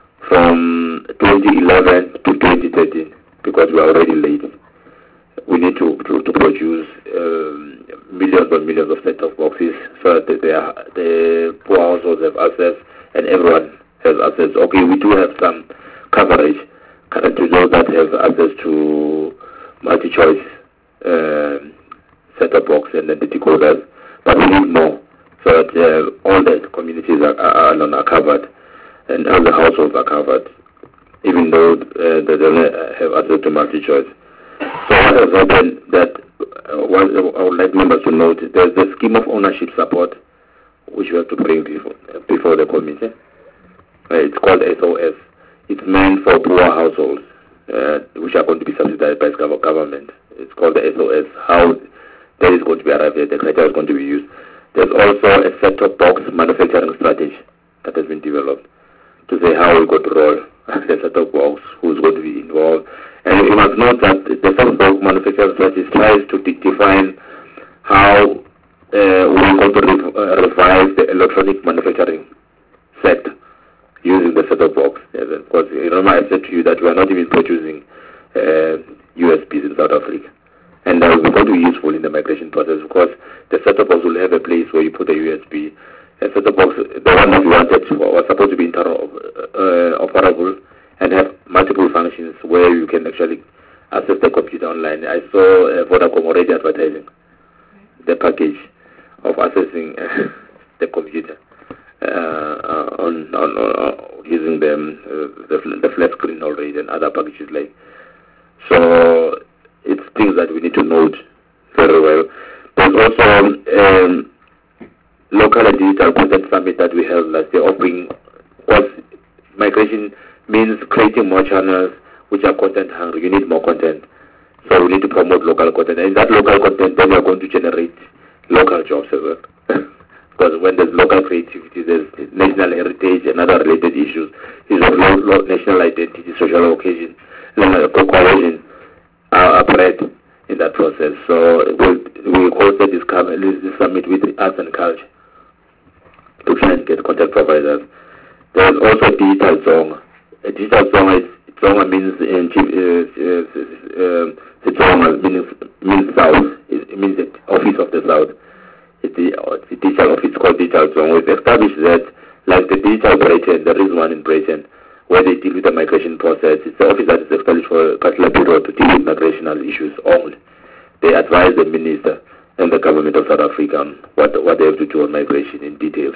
[SPEAKER 3] from twenty eleven to twenty thirteen because we are already late. We need to, to, to produce um, millions and millions of set-top boxes so that the, the poor households have access and everyone has access. Okay, we do have some coverage currently, those that have access to multi-choice Uh, set-top box and then the decoders, but we need more so that uh, all the communities are, are, are covered and all the households are covered, even though uh, they don't have access to multi-choice. So what has happened that uh, what I would like members to note, there's the scheme of ownership support which we have to bring before, uh, before the committee. Uh, it's called S O S. It's meant for poor households uh, which are going to be subsidized by the government. It's called the S O S. How that is going to be arrived at, the criteria is going to be used. There's also a set-top box manufacturing strategy that has been developed to say how we're going to roll the set-top box, who's going to be involved. And you must note that the set-top box manufacturing strategy tries to define how uh, we're going to re uh, revive the electronic manufacturing sector using the set-top box. Yes, because you remember I said to you that we are not even producing uh, U S Bs in South Africa, and that will be going to be useful in the migration process because the set-top box will have a place where you put a U S B. A set-top box, the one that we wanted was supposed to be interoperable uh, and have multiple functions where you can actually access the computer online. I saw uh, Vodacom already advertising the package of accessing uh, the computer uh, on, on, on using them, uh, the, the flat screen already and other packages like. So it's things that we need to note very well. There's also um, local and digital content summit that we held last year, offering what migration means creating more channels which are content hungry. You need more content. So we need to promote local content. And in that local content, then we are going to generate local jobs as well. Because when there's local creativity, there's national heritage and other related issues. Issues of national identity, social occasion, cohesion are bred in that process. So we we hosted this, this summit with arts and culture to try and get content providers. There's also digital Zonga. A digital Zonga is Zonga means in uh, uh, uh, Zonga means means south. It means the office of the south. It's the, uh, the digital office called digital Zonga. We've established that, like the digital Britain, there is one in Britain where they deal with the migration process. It's the office that is established for a particular period to deal with migrational issues only. They advise the minister and the government of South Africa on what, what they have to do on migration in details.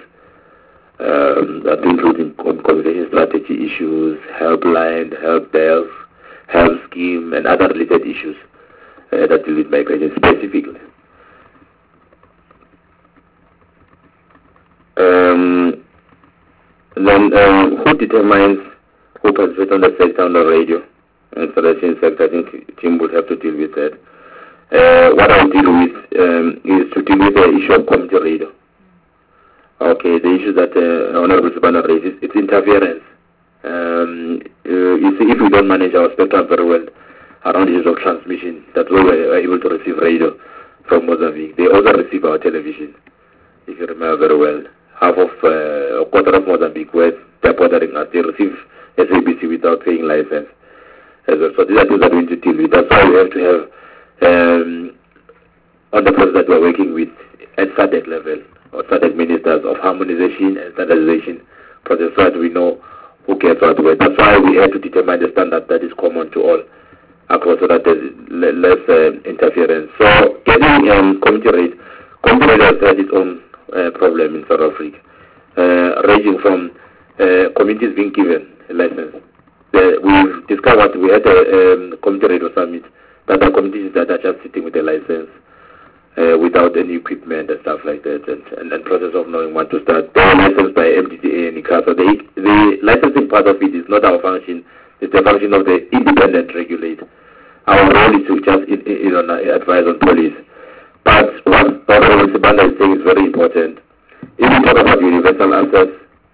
[SPEAKER 3] Um, that includes communication strategy issues, helpline, help desk, help scheme, and other related issues uh, that deal with migration specifically. Um, Then um, who determines who participates on the sector on the radio? Installation sector, I think Tim would have to deal with that. Uh, what I'll deal with um, is to deal with the issue of community radio. Okay, the issue that uh, Honorable Sibanda raises, it's interference. Um, uh, you see, if we don't manage our spectrum very well around issues of transmission, that's why we're able to receive radio from Mozambique. They also receive our television, if you remember very well. Half of, uh, a quarter of Mozambique, where they're bordering us, they receive S A B C without paying license. As well. So these are things that we need to deal with. That's why we have to have, um, on the process that we're working with at SADC level, or SADC ministers, of harmonization and standardization process, so that we know who gets what where. That's why we have to determine the standard that is common to all across, so that there's less uh, interference. So getting um, community rate, community rate has had its own uh, problem in South Africa, uh, ranging from uh, communities being given a license. Uh, we've discovered, we had a um, community radio summit, that are communities that are just sitting with a license uh, without any equipment and stuff like that, and, and, and process of knowing when to start. They are licensed by M D D A and I C A S A. So the, the licensing part of it is not our function, it's the function of the independent regulator. Our role is to just in, in, in, advise on policy. But what Honorable Sibanda is saying is very important. If we talk about universal access,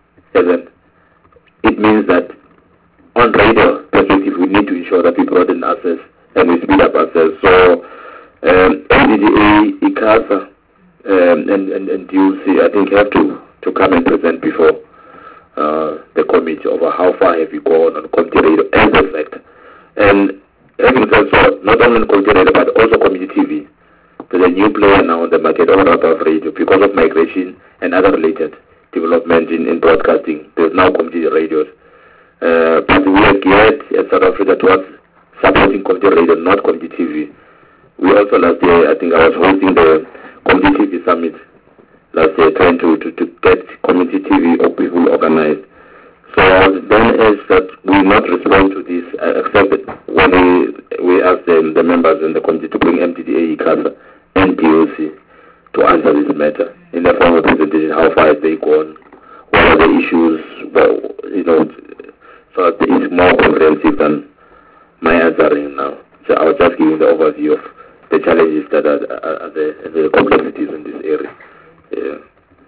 [SPEAKER 3] it means that on radio perspective, we need to ensure that we broaden access and we speed up access. So um, M D D A, I C A S A, um, and, and, and D U C, I think, have to, to come and present before uh, the committee over how far have you gone on community radio as a sector. And having said so, not only on community radio, but also community T V. There's a new player now on the market, all about radio, because of migration and other related development in, in broadcasting. There's now community radios. Uh, but we are geared at South Africa towards supporting community radio, not community T V. We also last year, I think I was hosting the community T V summit last year, trying to, to, to get community T V or people organized. So then is that we will not respond to this, uh, except that when we, we ask them, the members in the committee to bring M D D A, I C A S A, and D O C to answer this matter in the form of presentation. How far have they gone? What are the issues? Well, you know, so it's more comprehensive than my answering now. So I was just giving the overview of the challenges that are, are, are the, the complexities in this area. Yeah.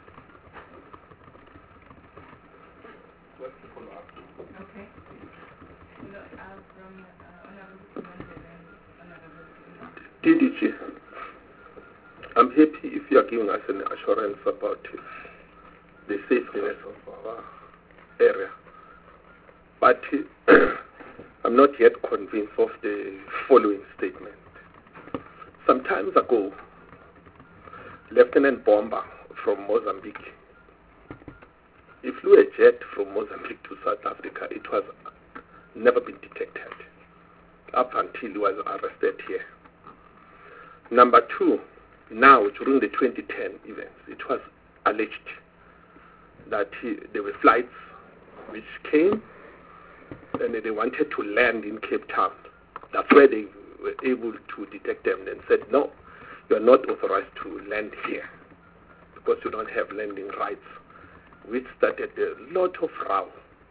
[SPEAKER 11] D D G, I'm happy if you are giving us an assurance about the safeness of our area. But I'm not yet convinced of the following statement. Some time ago, Lieutenant Bomba from Mozambique, he flew a jet from Mozambique to South Africa. It was never been detected up until he was arrested here. Number two, now during the twenty ten events, it was alleged that he, there were flights which came and they wanted to land in Cape Town. That's where they were able to detect them and said, no, you are not authorized to land here because you don't have landing rights, which started a lot of row.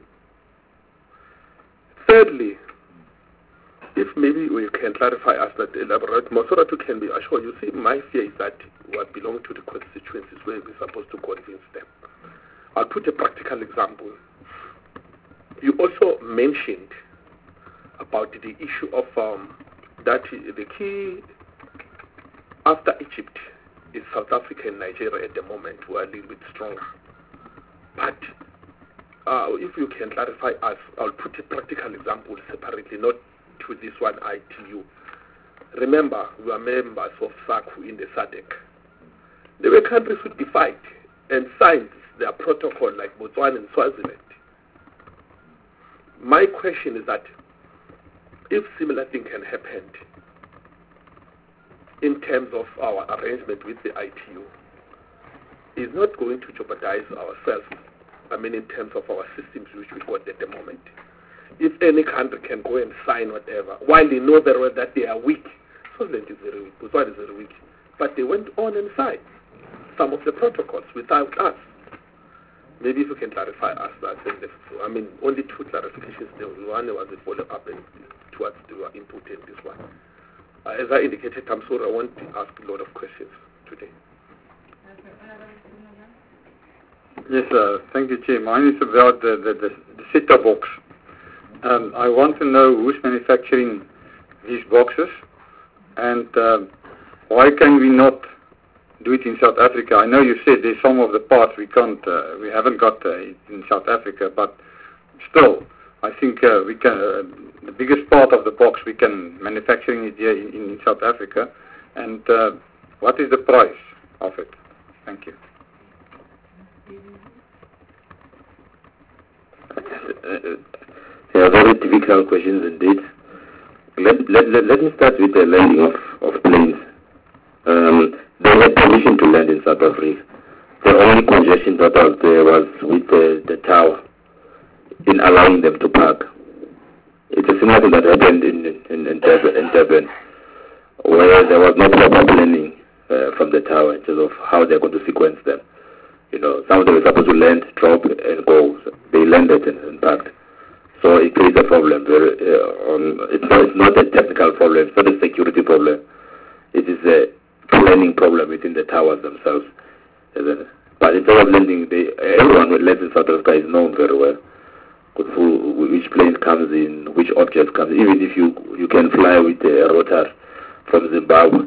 [SPEAKER 11] Thirdly, if maybe we can clarify us that elaborate, Mosoratu can be assured. You see, my fear is that what belong to the constituencies where we're supposed to convince them. I'll put a practical example. You also mentioned about the issue of um, that the key after Egypt is South Africa and Nigeria at the moment, who are a little bit stronger. But uh, if you can clarify us, I'll put a practical example separately, not to this one I T U. Remember, we are members of SACU in the SADC. There were countries who defied and signed their protocol like Botswana and Swaziland. My question is that if similar thing can happen in terms of our arrangement with the I T U, is not going to jeopardize ourselves, I mean in terms of our systems which we got at the moment. If any country can go and sign whatever, while they know very well that they are weak, Swaziland is very weak, Botswana is very weak, but they went on and signed some of the protocols without us. maybe if you can clarify us that. And the, I mean, only two clarifications. The one was a follow-up and towards the input in this one. Uh, as I indicated, I'm sorry, I want to ask a lot of questions today.
[SPEAKER 2] Yes, uh, thank you, Chair. Mine is about the, the, the, the set-top box. Um, I want to know who's manufacturing these boxes, and uh, why can we not do it in South Africa? I know you said there's some of the parts we can't, uh, we haven't got uh, in South Africa, but still, I think uh, we can. Uh, the biggest part of the box we can manufacturing it here in, in South Africa, and uh, what is the price of it? Thank you.
[SPEAKER 3] Uh, they are very difficult questions indeed. Let, let, let, let me start with the landing of, of planes. Um, they had permission to land in South Africa. The only congestion that was there was with the, the tower in allowing them to park. It's a similar thing that happened in, in, in, Durban, in Durban, where there was no proper planning uh, from the tower in terms of how they're going to sequence them. You know, some of them were supposed to land, drop, and go. They landed and, and parked. So it creates a problem. Very, uh, um, it's, not, it's not a technical problem. It's not a security problem. It is a planning problem within the towers themselves. But in terms of landing, they, everyone who lands in South Africa is known very well. Who, which plane comes in, which object comes in. Even if you you can fly with a rotor from Zimbabwe,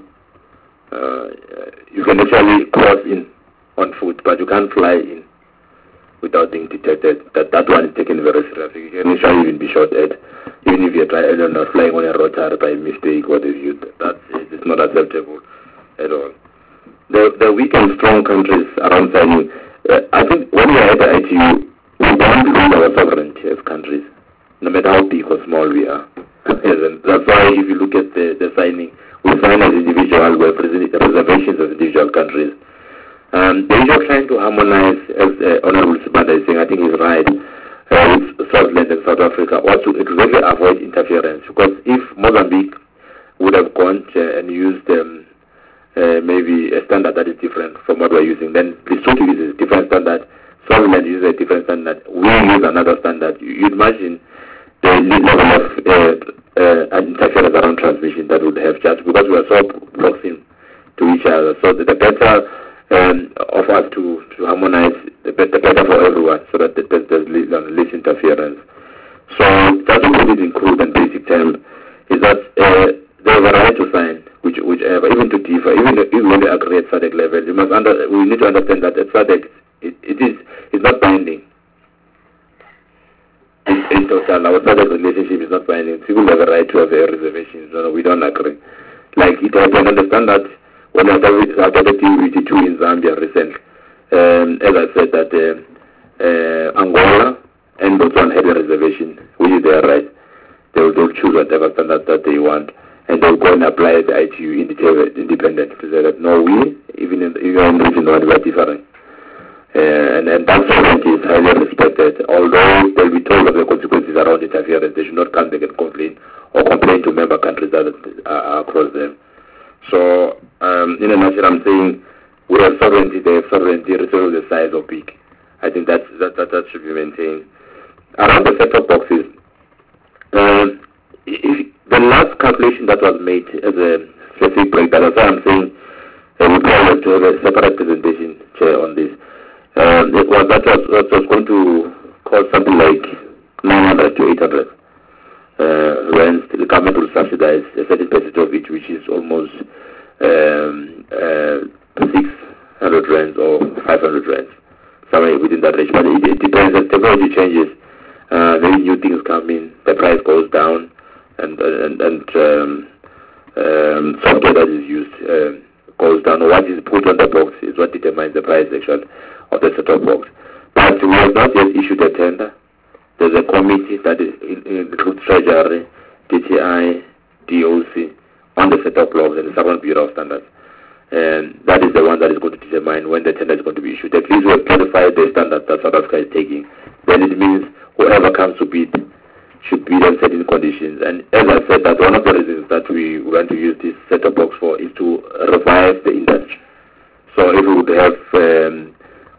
[SPEAKER 3] uh, you can actually cross in on foot, but you can't fly in without being detected. That that one is taken very seriously. You can actually even be shot at, even if you're trying, I don't know, flying on a rotor by mistake. What have you? That's it's not acceptable at all. The the weak and strong countries around signing. Uh, I think when we are at the I T U, we don't lose our sovereignty as countries, no matter how big or small we are. That's why if you look at the, the signing, we sign as individual, we're reservations as individual countries. Um, the issue of trying to harmonize, as uh, Honorable Sibanda is saying, I think he's right, uh, with Swaziland and South Africa, or to exactly avoid interference. Because if Mozambique would have gone uh, and used um, uh, maybe a standard that is different from what we're using, then Lesotho uses a different standard, Swaziland uses a different standard, we use another standard. You, you'd imagine the level of uh, uh, interference around transmission that would have just because we are so proximate to each other. So the, the better um, of us to, to harmonize, the better, the better for everyone, so that there's, there's less interference. So just to put it in crude and basic terms, is that uh, they have a right to sign, which, whichever, even to differ, even, even when they agree at SADC level. You must under, we need to understand that at SADC, it, it is it's not binding. In, in total, our SADC relationship is not binding. People have a right to have a reservation. No, no, we don't agree. Like it, I can understand that when I started T V two in Zambia recently, um, as I said that uh, uh, Angola and Botswana had a reservation, which is their right. They will, they will choose whatever standard that they want, and they will go and apply the I T U independent. To say that no, we even in even in the region we are different. Uh, and, and that sovereignty is highly respected, although they'll be told of the consequences around interference. They should not come back and complain or complain to member countries that are across them. So, um, in a nutshell, I'm saying we have sovereignty, they have sovereignty, regardless of the size or big. I think that's, that, that, that should be maintained. Around the set-top boxes, um, if the last calculation that was made as a specific breakdown, that's why I'm saying uh, we probably have to have a separate presentation, Chair, on this. Um, it was, that was, that was going to cost something like nine hundred to eight hundred uh, rands. The government will subsidize a certain percentage of it, which is almost um, uh, six hundred rands or five hundred rands, somewhere within that range. But it, it depends. As technology changes, uh, maybe new things come in, the price goes down, and and, and um, um, software that is used uh, goes down. Or what is put on the box is what determines the price actually of the set-top box. But we have not yet issued a tender. There's a committee that includes Treasury, D T I, D O C, on the set-top box and the Southern Bureau of Standards. And that is the one that is going to determine when the tender is going to be issued. At least we have clarified the standard that South Africa is taking. Then it means whoever comes to bid should bid on certain conditions. And as I said, that one of the reasons that we want to use this set-top box for is to revive the industry. So if we would have um,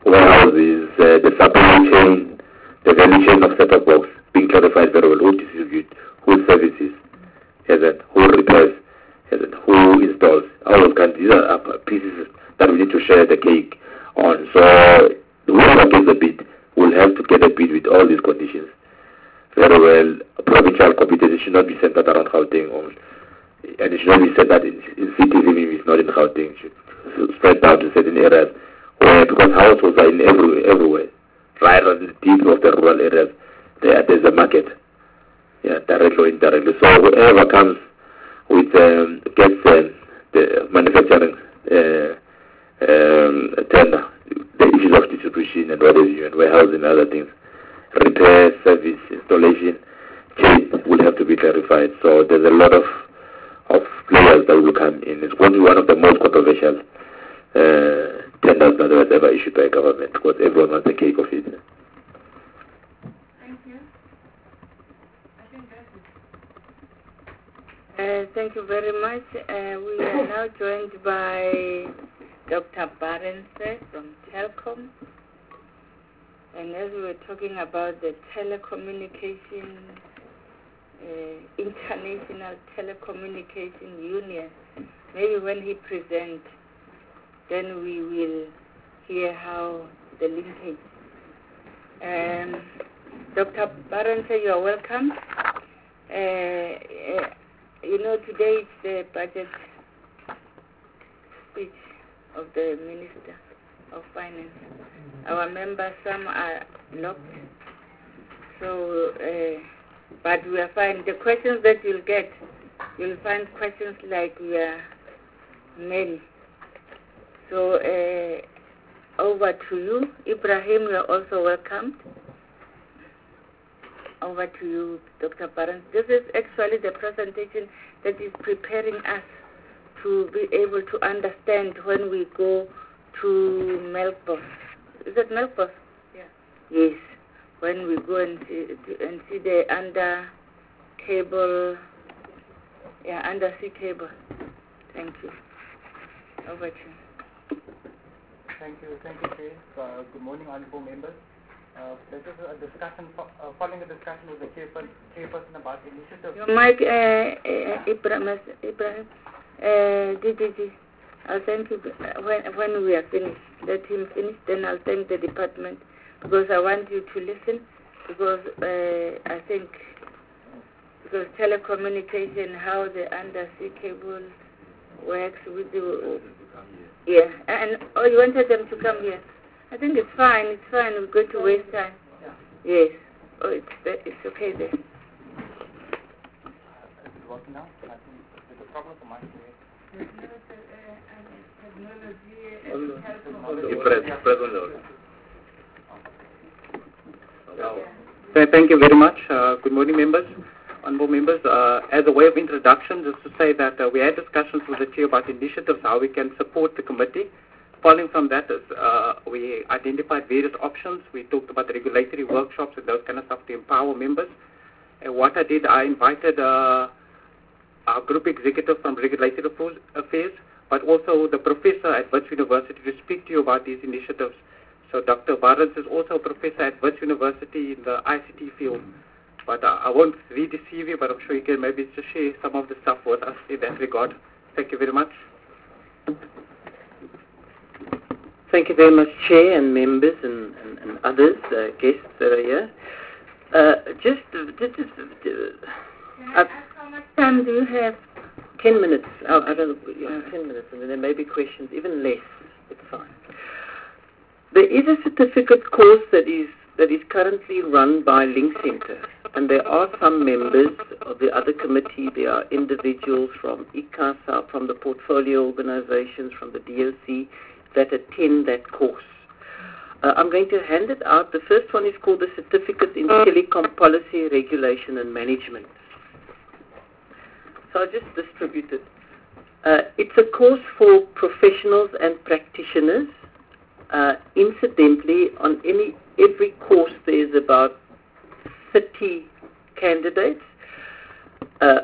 [SPEAKER 5] warehouses, uh, the supply chain, the value chain of set-top box being clarified very well. Who distributes, who services, yes, and who repairs, yes, and who installs. All those kinds. These are uh, pieces that we need to share the cake on. So whoever gets a bid will have to get a bid with all these conditions. Very well. Provincial competence should not be centered around Gauteng only. And it should not be centered in, in cities, even if it's not in Gauteng. It should spread out to certain areas where, because households are in every, everywhere, right at the deep of the rural areas, there, there's a market, yeah, directly or indirectly. So whoever comes with um, gets um, the manufacturing uh, um, tender, the issues of distribution and what have you, and warehousing and other things, repair, service, installation, chain will have to be clarified. So there's a lot of of players that will come in. It's going to be one of the most controversial uh, tenders that was ever issued by a government, because everyone wants a cake of it.
[SPEAKER 1] Thank you. I think that's it. Uh, thank you very much. Uh, we are now joined by Doctor Barnes from Telkom. And as we were talking about the telecommunication, uh, International Telecommunication Union, maybe when he presents, then we will hear how the linkage. Um, Doctor Barnes, you are welcome. Uh, uh, you know, today is the budget speech of the Minister of Finance. Our members, some are locked, so, uh, but we are fine. The questions that you'll get, you'll find questions like we are many. So, uh, over to you. Ibrahim, you are also welcomed. Over to you, Doctor Barnes. This is actually the presentation that is preparing us to be able to understand when we go to Melkbos. Is it Melkbos? Yeah. Yes. When we go and see, and see the under cable, yeah, undersea cable. Thank you. Over to you.
[SPEAKER 12] Thank you. Thank you, Chair. Uh, good morning, honorable members. Uh, this is a discussion, fo uh, following a discussion with the chairperson, chairperson about initiative.
[SPEAKER 1] Your mic, uh, uh, Ibrahim, Ibrahim, uh, D D G. I'll thank you when, when we are finished. Let him finish, then I'll thank the department, because I want you to listen, because uh, I think, because telecommunication, how the undersea cable works with the, yeah, and, oh, you wanted them to come here. I think it's fine, it's fine, we're going to waste time. Yes, oh, it's, it's okay there.
[SPEAKER 12] Is it working now? I think there's a problem for my
[SPEAKER 13] Thank you very much. Uh, good morning, members, honorable members. Uh, as a way of introduction, just to say that uh, we had discussions with the chair about initiatives, how we can support the committee. Following from that, is, uh, we identified various options. We talked about the regulatory workshops and those kind of stuff to empower members. And what I did, I invited uh, our group executive from Regulatory Affairs, but also the professor at Wits University to speak to you about these initiatives. So Doctor Barnes is also a professor at Wits University in the I C T field. But uh, I won't read the C V, but I'm sure you can maybe just share some of the stuff with us in that regard. Thank you very much.
[SPEAKER 14] Thank you very much, Chair and members and, and, and others, uh, guests that are here. Uh, just, uh, just, just uh, uh,
[SPEAKER 1] how much time do you have?
[SPEAKER 14] Ten minutes. Oh, I don't know, yeah, ten minutes, and then there may be questions, even less. It's fine. There is a certificate course that is that is currently run by Link Center, and there are some members of the other committee. There are individuals from ICASA, from the portfolio organizations, from the D L C, that attend that course. Uh, I'm going to hand it out. The first one is called the Certificate in Telecom Policy, Regulation and Management. So I'll just distribute it. Uh, it's a course for professionals and practitioners. Uh, incidentally, on any every course there is about thirty candidates. Uh,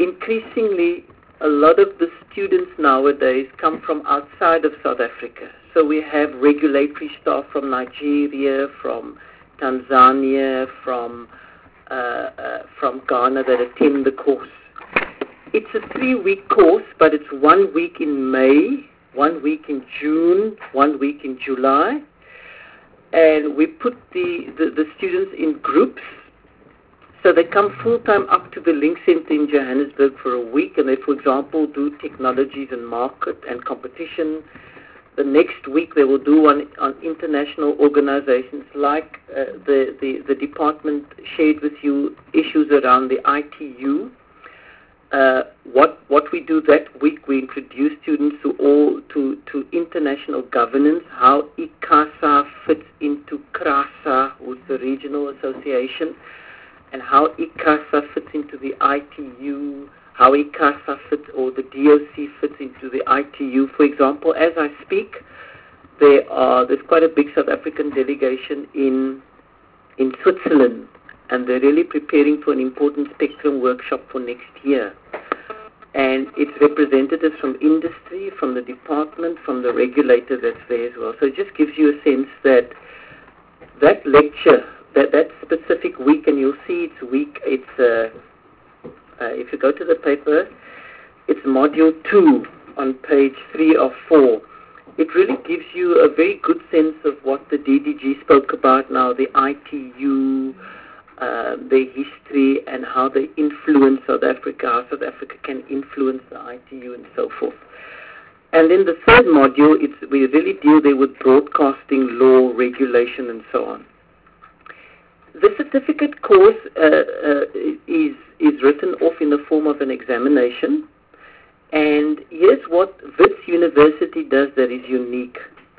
[SPEAKER 14] increasingly, a lot of the students nowadays come from outside of South Africa. So we have regulatory staff from Nigeria, from Tanzania, from uh, uh, from Ghana that attend the course. It's a three-week course, but it's one week in May, one week in June, one week in July. And we put the, the, the students in groups. So they come full-time up to the Link Center in Johannesburg for a week, and they, for example, do technologies and market and competition. The next week they will do one on international organizations, like uh, the, the, the department shared with you issues around the I T U. Uh, what what we do that week, we introduce students to all to, to international governance, how ICASA fits into CRASA, who's the regional association, and how ICASA fits into the I T U, how ICASA fits, or the D O C fits into the I T U. For example, as I speak, there are there's quite a big South African delegation in in Switzerland, and they're really preparing for an important Spectrum workshop for next year. And it's representatives from industry, from the department, from the regulator that's there as well. So it just gives you a sense that that lecture, that, that specific week, and you'll see it's week, it's, uh, uh, if you go to the paper, it's module two on page three of four. It really gives you a very good sense of what the D D G spoke about now, the I T U, Uh, their history, and how they influence South Africa, how South Africa can influence the I T U and so forth. And then the third module, it's, we really deal there with broadcasting law, regulation, and so on. The certificate course uh, uh, is, is written off in the form of an examination. And here's what Wits University does that is unique.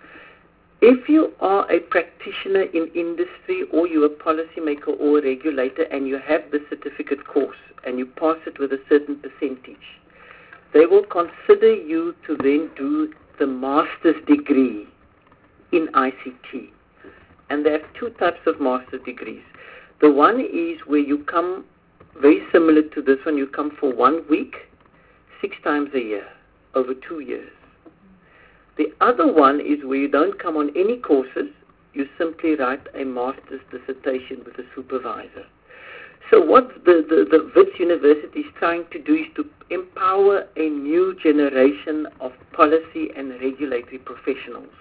[SPEAKER 14] If you are a practitioner in industry, or you're a policymaker or a regulator, and you have the certificate course and you pass it with a certain percentage, they will consider you to then do the master's degree in I C T. And they have two types of master's degrees. The one is where you come, very similar to this one, you come for one week, six times a year, over two years. The other one is where you don't come on any courses, you simply write a master's dissertation with a supervisor. So what the, the, the Wits University is trying to do is to empower a new generation of policy and regulatory professionals.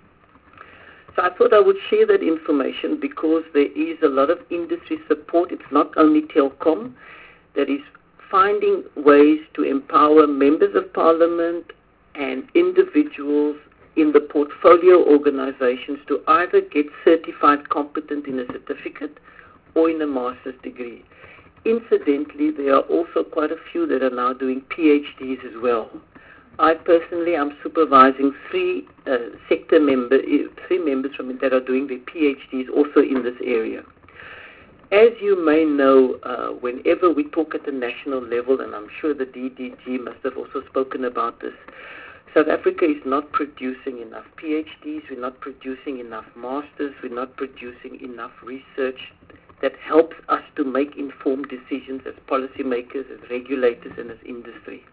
[SPEAKER 14] So I thought I would share that information because there is a lot of industry support. It's not only Telkom that is finding ways to empower members of parliament and individuals in the portfolio organizations to either get certified competent in a certificate or in a master's degree. Incidentally, there are also quite a few that are now doing PhDs as well. I personally am supervising three uh, sector member, three members from it that are doing their PhDs also in this area. As you may know, uh, whenever we talk at the national level, and I'm sure the D D G must have also spoken about this, South Africa is not producing enough PhDs, we're not producing enough masters, we're not producing enough research that helps us to make informed decisions as policymakers, as regulators, and as industry.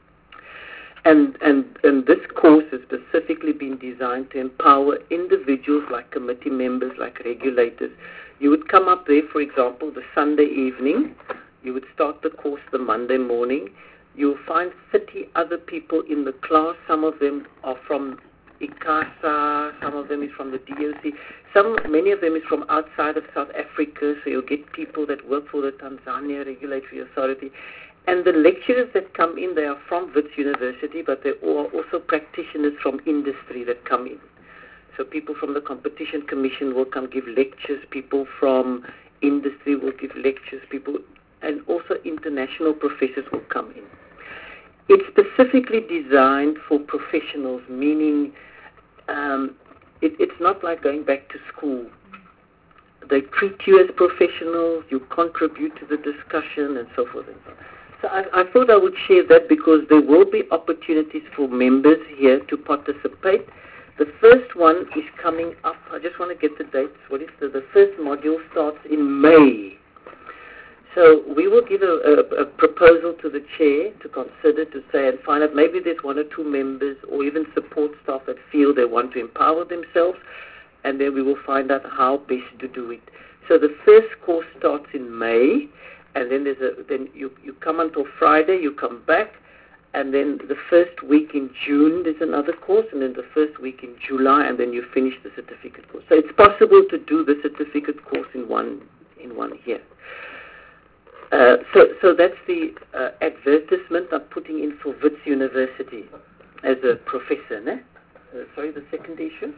[SPEAKER 14] And, and, and this course has specifically been designed to empower individuals like committee members, like regulators. You would come up there, for example, the Sunday evening. You would start the course the Monday morning. You'll find thirty other people in the class. Some of them are from ICASA, some of them is from the D O C. Some, many of them is from outside of South Africa, so you'll get people that work for the Tanzania Regulatory Authority. And the lecturers that come in, they are from Wits University, but they are also practitioners from industry that come in. So people from the Competition Commission will come give lectures, people from industry will give lectures, people, and also international professors will come in. It's specifically designed for professionals, meaning um, it, it's not like going back to school. They treat you as professionals, you contribute to the discussion, and so forth and so on. So I, I thought I would share that because there will be opportunities for members here to participate. The first one is coming up. I just want to get the dates. What is the, the first module starts in May. So we will give a, a, a proposal to the chair to consider, to say and find out maybe there's one or two members or even support staff that feel they want to empower themselves, and then we will find out how best to do it. So the first course starts in May, and then there's a then you, you come until Friday, you come back, and then the first week in June there's another course, and then the first week in July, and then you finish the certificate course. So it's possible to do the certificate course in one in one year. Uh, so, so that's the uh, advertisement I'm putting in for Wits University as a professor. Ne? Uh, sorry, the second issue?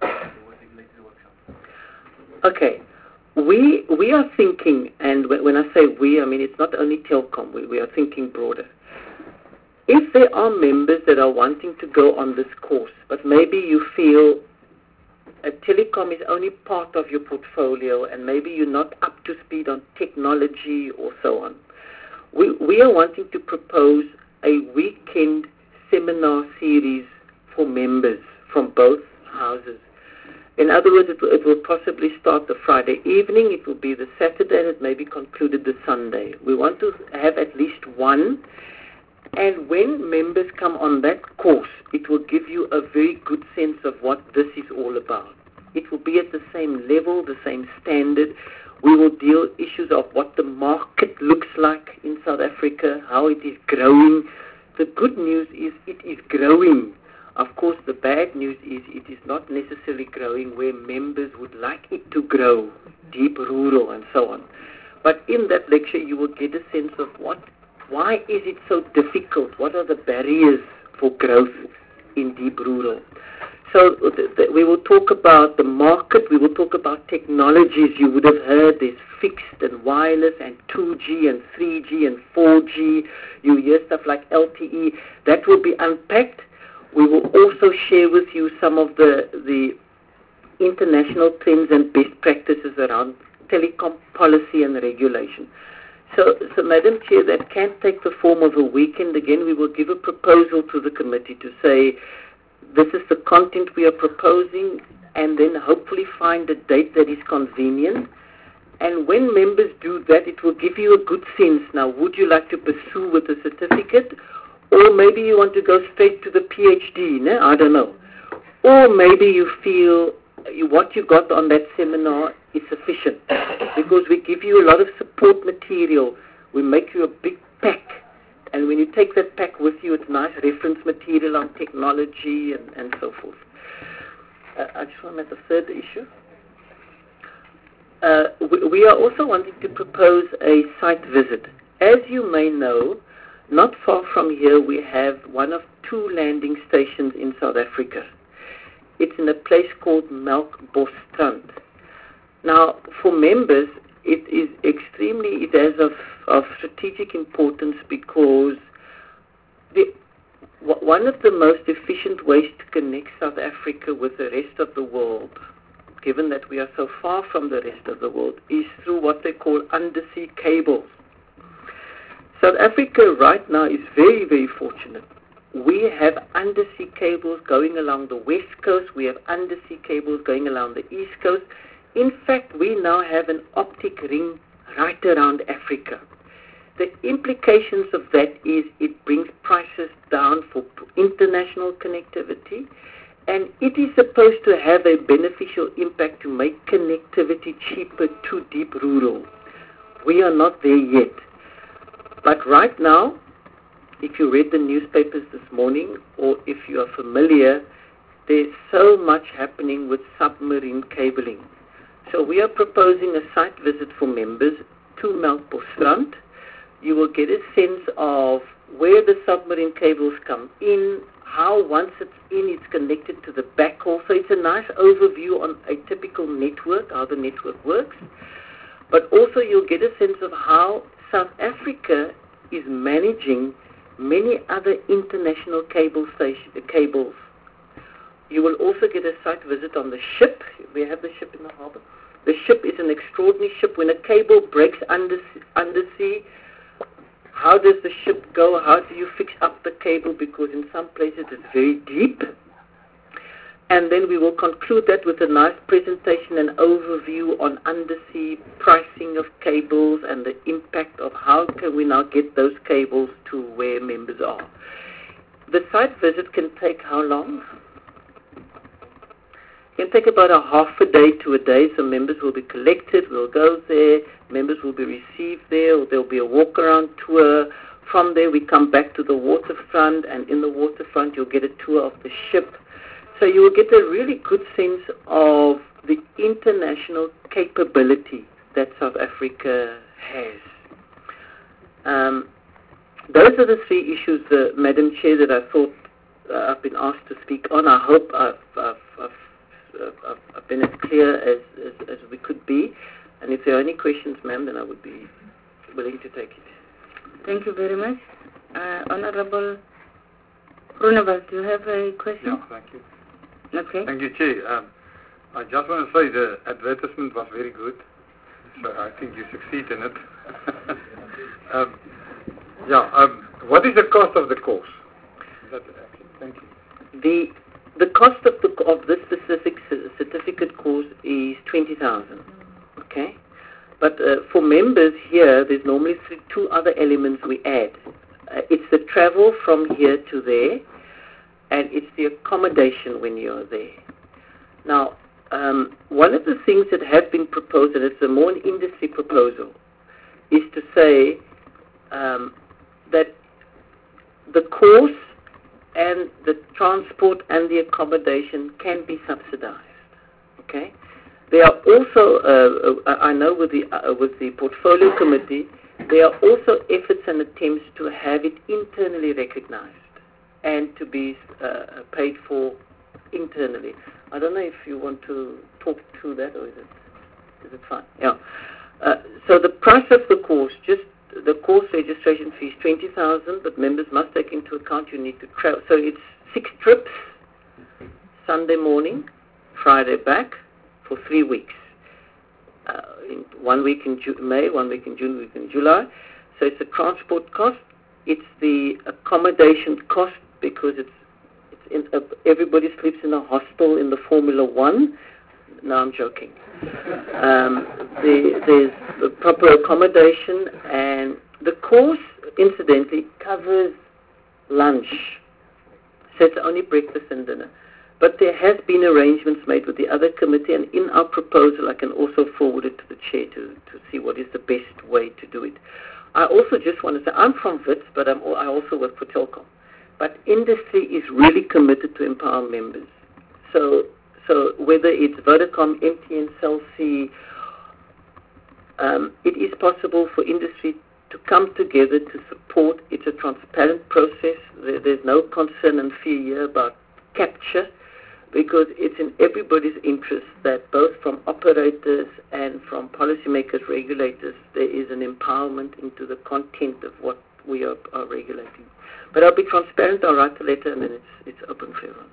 [SPEAKER 14] Okay. We we are thinking, and when I say we, I mean it's not only Telkom, we, we are thinking broader. If there are members that are wanting to go on this course, but maybe you feel a telecom is only part of your portfolio and maybe you're not up to speed on technology or so on, we, we are wanting to propose a weekend seminar series for members from both houses. In other words, it will, it will possibly start the Friday evening, it will be the Saturday, and it may be concluded the Sunday. We want to have at least one, and when members come on that course, it will give you a very good sense of what this is all about. It will be at the same level, the same standard. We will deal issues of what the market looks like in South Africa, how it is growing. The good news is it is growing. Of course, the bad news is it is not necessarily growing where members would like it to grow, deep rural and so on. But in that lecture, you will get a sense of what, why is it so difficult? What are the barriers for growth in deep rural? So th- th- we will talk about the market, we will talk about technologies. You would have heard there's fixed and wireless and two G and three G and four G. You hear stuff like L T E. That will be unpacked. We will also share with you some of the, the international trends and best practices around telecom policy and regulation. So, so Madam Chair, that can take the form of a weekend. Again, we will give a proposal to the committee to say, this is the content we are proposing, and then hopefully find a date that is convenient. And when members do that, it will give you a good sense. Now, would you like to pursue with a certificate? Or maybe you want to go straight to the PhD, ne? I don't know. Or maybe you feel you, what you got on that seminar is sufficient. Because we give you a lot of support material. We make you a big pack. And when you take that pack with you, it's nice reference material on technology and, and so forth. Uh, I just want to make the third issue. Uh, we, we are also wanting to propose a site visit. As you may know, not far from here we have one of two landing stations in South Africa. It's in a place called Melkbosstrand. Now, for members, it is extremely, it is of, of strategic importance because the, one of the most efficient ways to connect South Africa with the rest of the world, given that we are so far from the rest of the world, is through what they call undersea cables. South Africa right now is very, very fortunate. We have undersea cables going along the west coast. We have undersea cables going along the east coast. In fact, we now have an optic ring right around Africa. The implications of that is it brings prices down for international connectivity, and it is supposed to have a beneficial impact to make connectivity cheaper to deep rural. We are not there yet. But right now, if you read the newspapers this morning, or if you are familiar, there's so much happening with submarine cabling. So we are proposing a site visit for members to Melkbosstrand. You will get a sense of where the submarine cables come in, how once it's in, it's connected to the backhaul. So it's a nice overview on a typical network, how the network works. But also you'll get a sense of how South Africa is managing many other international cable station, uh, cables. You will also get a site visit on the ship. We have the ship in the harbour. The ship is an extraordinary ship. When a cable breaks under, undersea, how does the ship go? How do you fix up the cable? Because in some places it's very deep. and then we will conclude that with a nice presentation and overview on undersea pricing of cables and the impact of how can we now get those cables to where members are. The site visit can take how long? It can take about a half a day to a day, so members will be collected, we'll go there, members will be received there, or there'll be a walk-around tour. From there we come back to the waterfront, and in the waterfront you'll get a tour of the ship. So you will get a really good sense of the international capability that South Africa has. Um, those are the three issues, uh, Madam Chair, that I thought uh, I've been asked to speak on. I hope I've, I've, I've, I've, I've been as clear as, as, as we could be. And if there are any questions, ma'am, then I would be willing to take it.
[SPEAKER 1] Thank you very much. Uh, Honorable Groenewald, do you have a question?
[SPEAKER 2] Yeah, thank you.
[SPEAKER 1] Okay.
[SPEAKER 2] Thank you, Chair. Um, I just want to say the advertisement was very good, so I think you succeed in it. um, yeah, um, what is the cost of the course? That, thank you.
[SPEAKER 14] The the cost of the of this specific certificate course is twenty thousand. Okay, but uh, for members here, there's normally three, two other elements we add. Uh, it's the travel from here to there, and it's the accommodation when you're there. Now, um, one of the things that have been proposed, and it's a more an industry proposal, is to say um, that the course and the transport and the accommodation can be subsidized. Okay? There are also, uh, I know with the, uh, with the portfolio committee, there are also efforts and attempts to have it internally recognized and to be uh, paid for internally. I don't know if you want to talk to that, or is it, is it fine? Yeah. Uh, so the price of the course, just the course registration fee is twenty thousand, but members must take into account you need to travel. So it's six trips, Sunday morning, Friday back, for three weeks. Uh, in one week in Ju- May, one week in June, one week in July. So it's the transport cost, it's the accommodation cost, because it's, it's in, uh, everybody sleeps in a hostel in the Formula One. No, I'm joking. Um, the, there's the proper accommodation, and the course, incidentally, covers lunch. So it's only breakfast and dinner. But there has been arrangements made with the other committee, and in our proposal I can also forward it to the chair to, to see what is the best way to do it. I also just want to say, I'm from WITS, but I'm, I also work for Telkom. But industry is really committed to empower members. So so whether it's Vodacom, M T N, Cell C, um, it is possible for industry to come together to support. It's a transparent process. There, there's no concern and fear here about capture, because it's in everybody's interest that both from operators and from policymakers, regulators, there is an empowerment into the content of what we are, are regulating. But I'll be transparent, I'll write a letter, and then it's, it's open for everyone.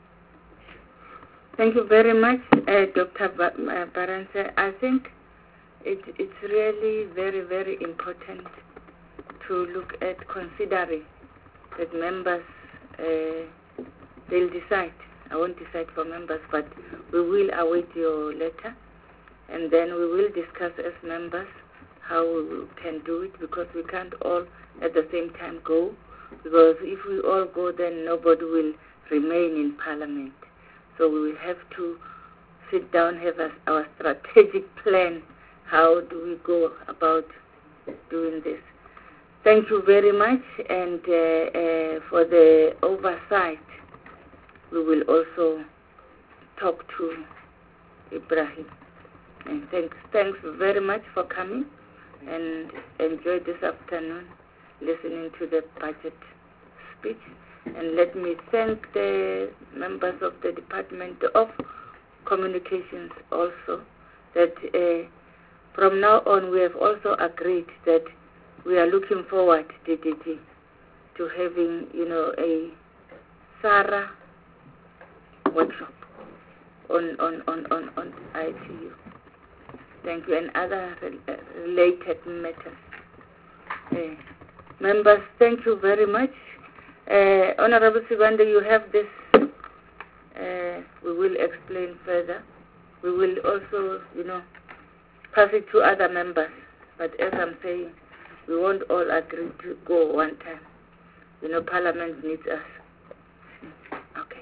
[SPEAKER 1] Thank you very much, uh, Doctor Ba- uh, Baranse. I think it, it's really very, very important to look at considering that members, uh, they'll decide. I won't decide for members, but we will await your letter, and then we will discuss as members how we can do it, because we can't all at the same time go, because if we all go, then nobody will remain in Parliament. So we will have to sit down, have a, our strategic plan. How do we go about doing this? Thank you very much, and uh, uh, for the oversight, we will also talk to Ibrahim. And thanks, thanks very much for coming, and enjoy this afternoon listening to the budget speech. And let me thank the members of the Department of Communications also, that uh, from now on we have also agreed that we are looking forward, D D G, to having, you know, a SARA workshop on, on, on, on, on I T U. Thank you, and other re- related matters. Uh, members, thank you very much. Uh, Honorable Sibande, you have this uh, we will explain further. We will also, you know, pass it to other members. But as I'm saying, we won't all agree to go one time. You know, Parliament needs us. Okay.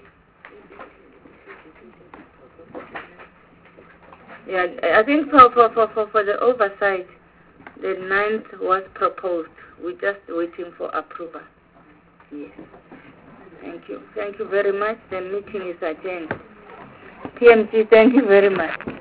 [SPEAKER 1] Yeah, I think for, for, for, for, for the oversight, the ninth was proposed. We're just waiting for approval. Yes. Thank you. Thank you very much. The meeting is adjourned. P M G, thank you very much.